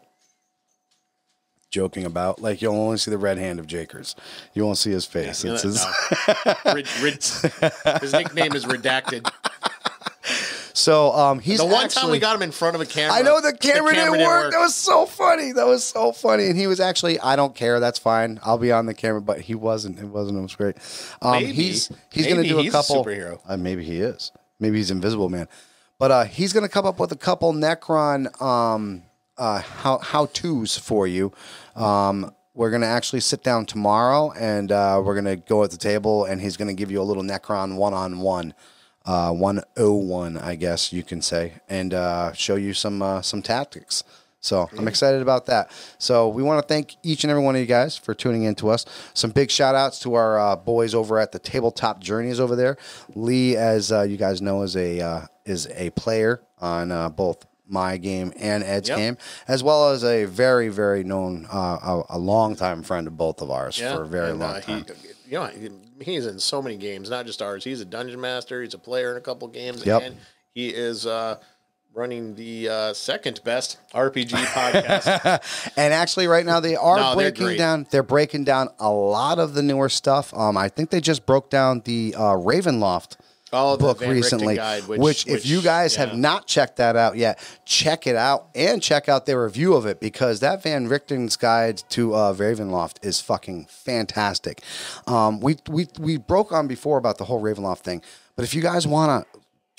joking about. Like, you'll only see the red hand of Jakers. You won't see his face. You know, It's his... no. Red- red- his nickname is Redacted. So um, he's The one actually... time we got him in front of a camera, I know the camera, didn't, work. That was so funny. That was so funny. And he was actually, I don't care. That's fine. I'll be on the camera, but he wasn't. It wasn't. It was great. Um, Maybe. he's he's going to Maybe do a he's a couple. superhero. Uh, maybe he is. Maybe he's Invisible Man. But uh, he's going to come up with a couple Necron um, uh, how how tos for you. Um, we're going to actually sit down tomorrow, and uh, we're going to go at the table, and he's going to give you a little Necron one on one. Uh, one oh one, I guess you can say, and uh, show you some uh, some tactics. So I'm excited about that. So we want to thank each and every one of you guys for tuning in to us. Some big shout outs to our uh, boys over at the Tabletop Journeys over there. Lee, as uh, you guys know, is a uh, is a player on uh, both my game and Ed's Yep. game, as well as a very very known uh, a, a longtime friend of both of ours for a very and, long uh, time. He, you know, he, he's in so many games, not just ours. He's a dungeon master. He's a player in a couple games, Yep. and he is uh, running the uh, second best R P G podcast. And actually, right now they are No, they're breaking great. down. They're breaking down a lot of the newer stuff. Um, I think they just broke down the uh, Ravenloft Oh, the book Van Richten recently. guide, which, which- if which- you guys have yeah. not checked that out yet, check it out and check out their review of it, because that Van Richten's guide to uh, Ravenloft is fucking fantastic. Um, we we we broke on before about the whole Ravenloft thing, but if you guys want to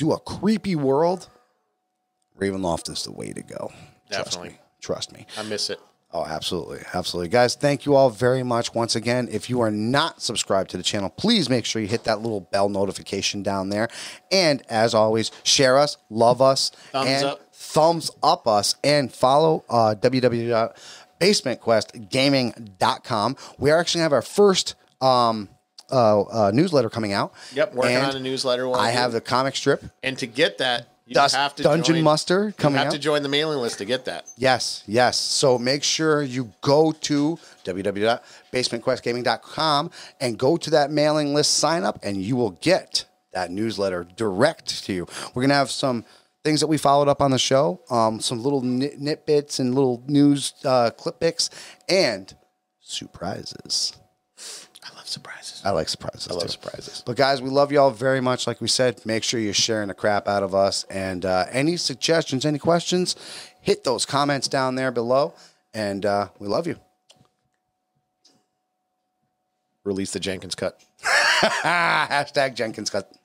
do a creepy world, Ravenloft is the way to go. Definitely. Trust me. Trust me. I miss it. Oh, absolutely. Absolutely. Guys, thank you all very much. Once again, if you are not subscribed to the channel, please make sure you hit that little bell notification down there. And as always, share us, love us, Thumbs and up. thumbs up us, and follow uh, w w w dot basement quest gaming dot com. We are actually have our first um, uh, uh, newsletter coming out. Yep, working And on a newsletter. I have the comic strip. And to get that, you Dust have to Dungeon join, Muster coming You have out. to join the mailing list to get that. Yes, yes. So make sure you go to w w w dot basement quest gaming dot com and go to that mailing list, sign up, and you will get that newsletter direct to you. We're going to have some things that we followed up on the show, um, some little nit, nitbits and little news uh, clip pics, and surprises. I love surprises. I like surprises. I love too. surprises. But guys, we love you all very much. Like we said, make sure you're sharing the crap out of us. And uh, any suggestions, any questions, hit those comments down there below. And uh, we love you. Release the Jenkins cut. Hashtag Jenkins cut.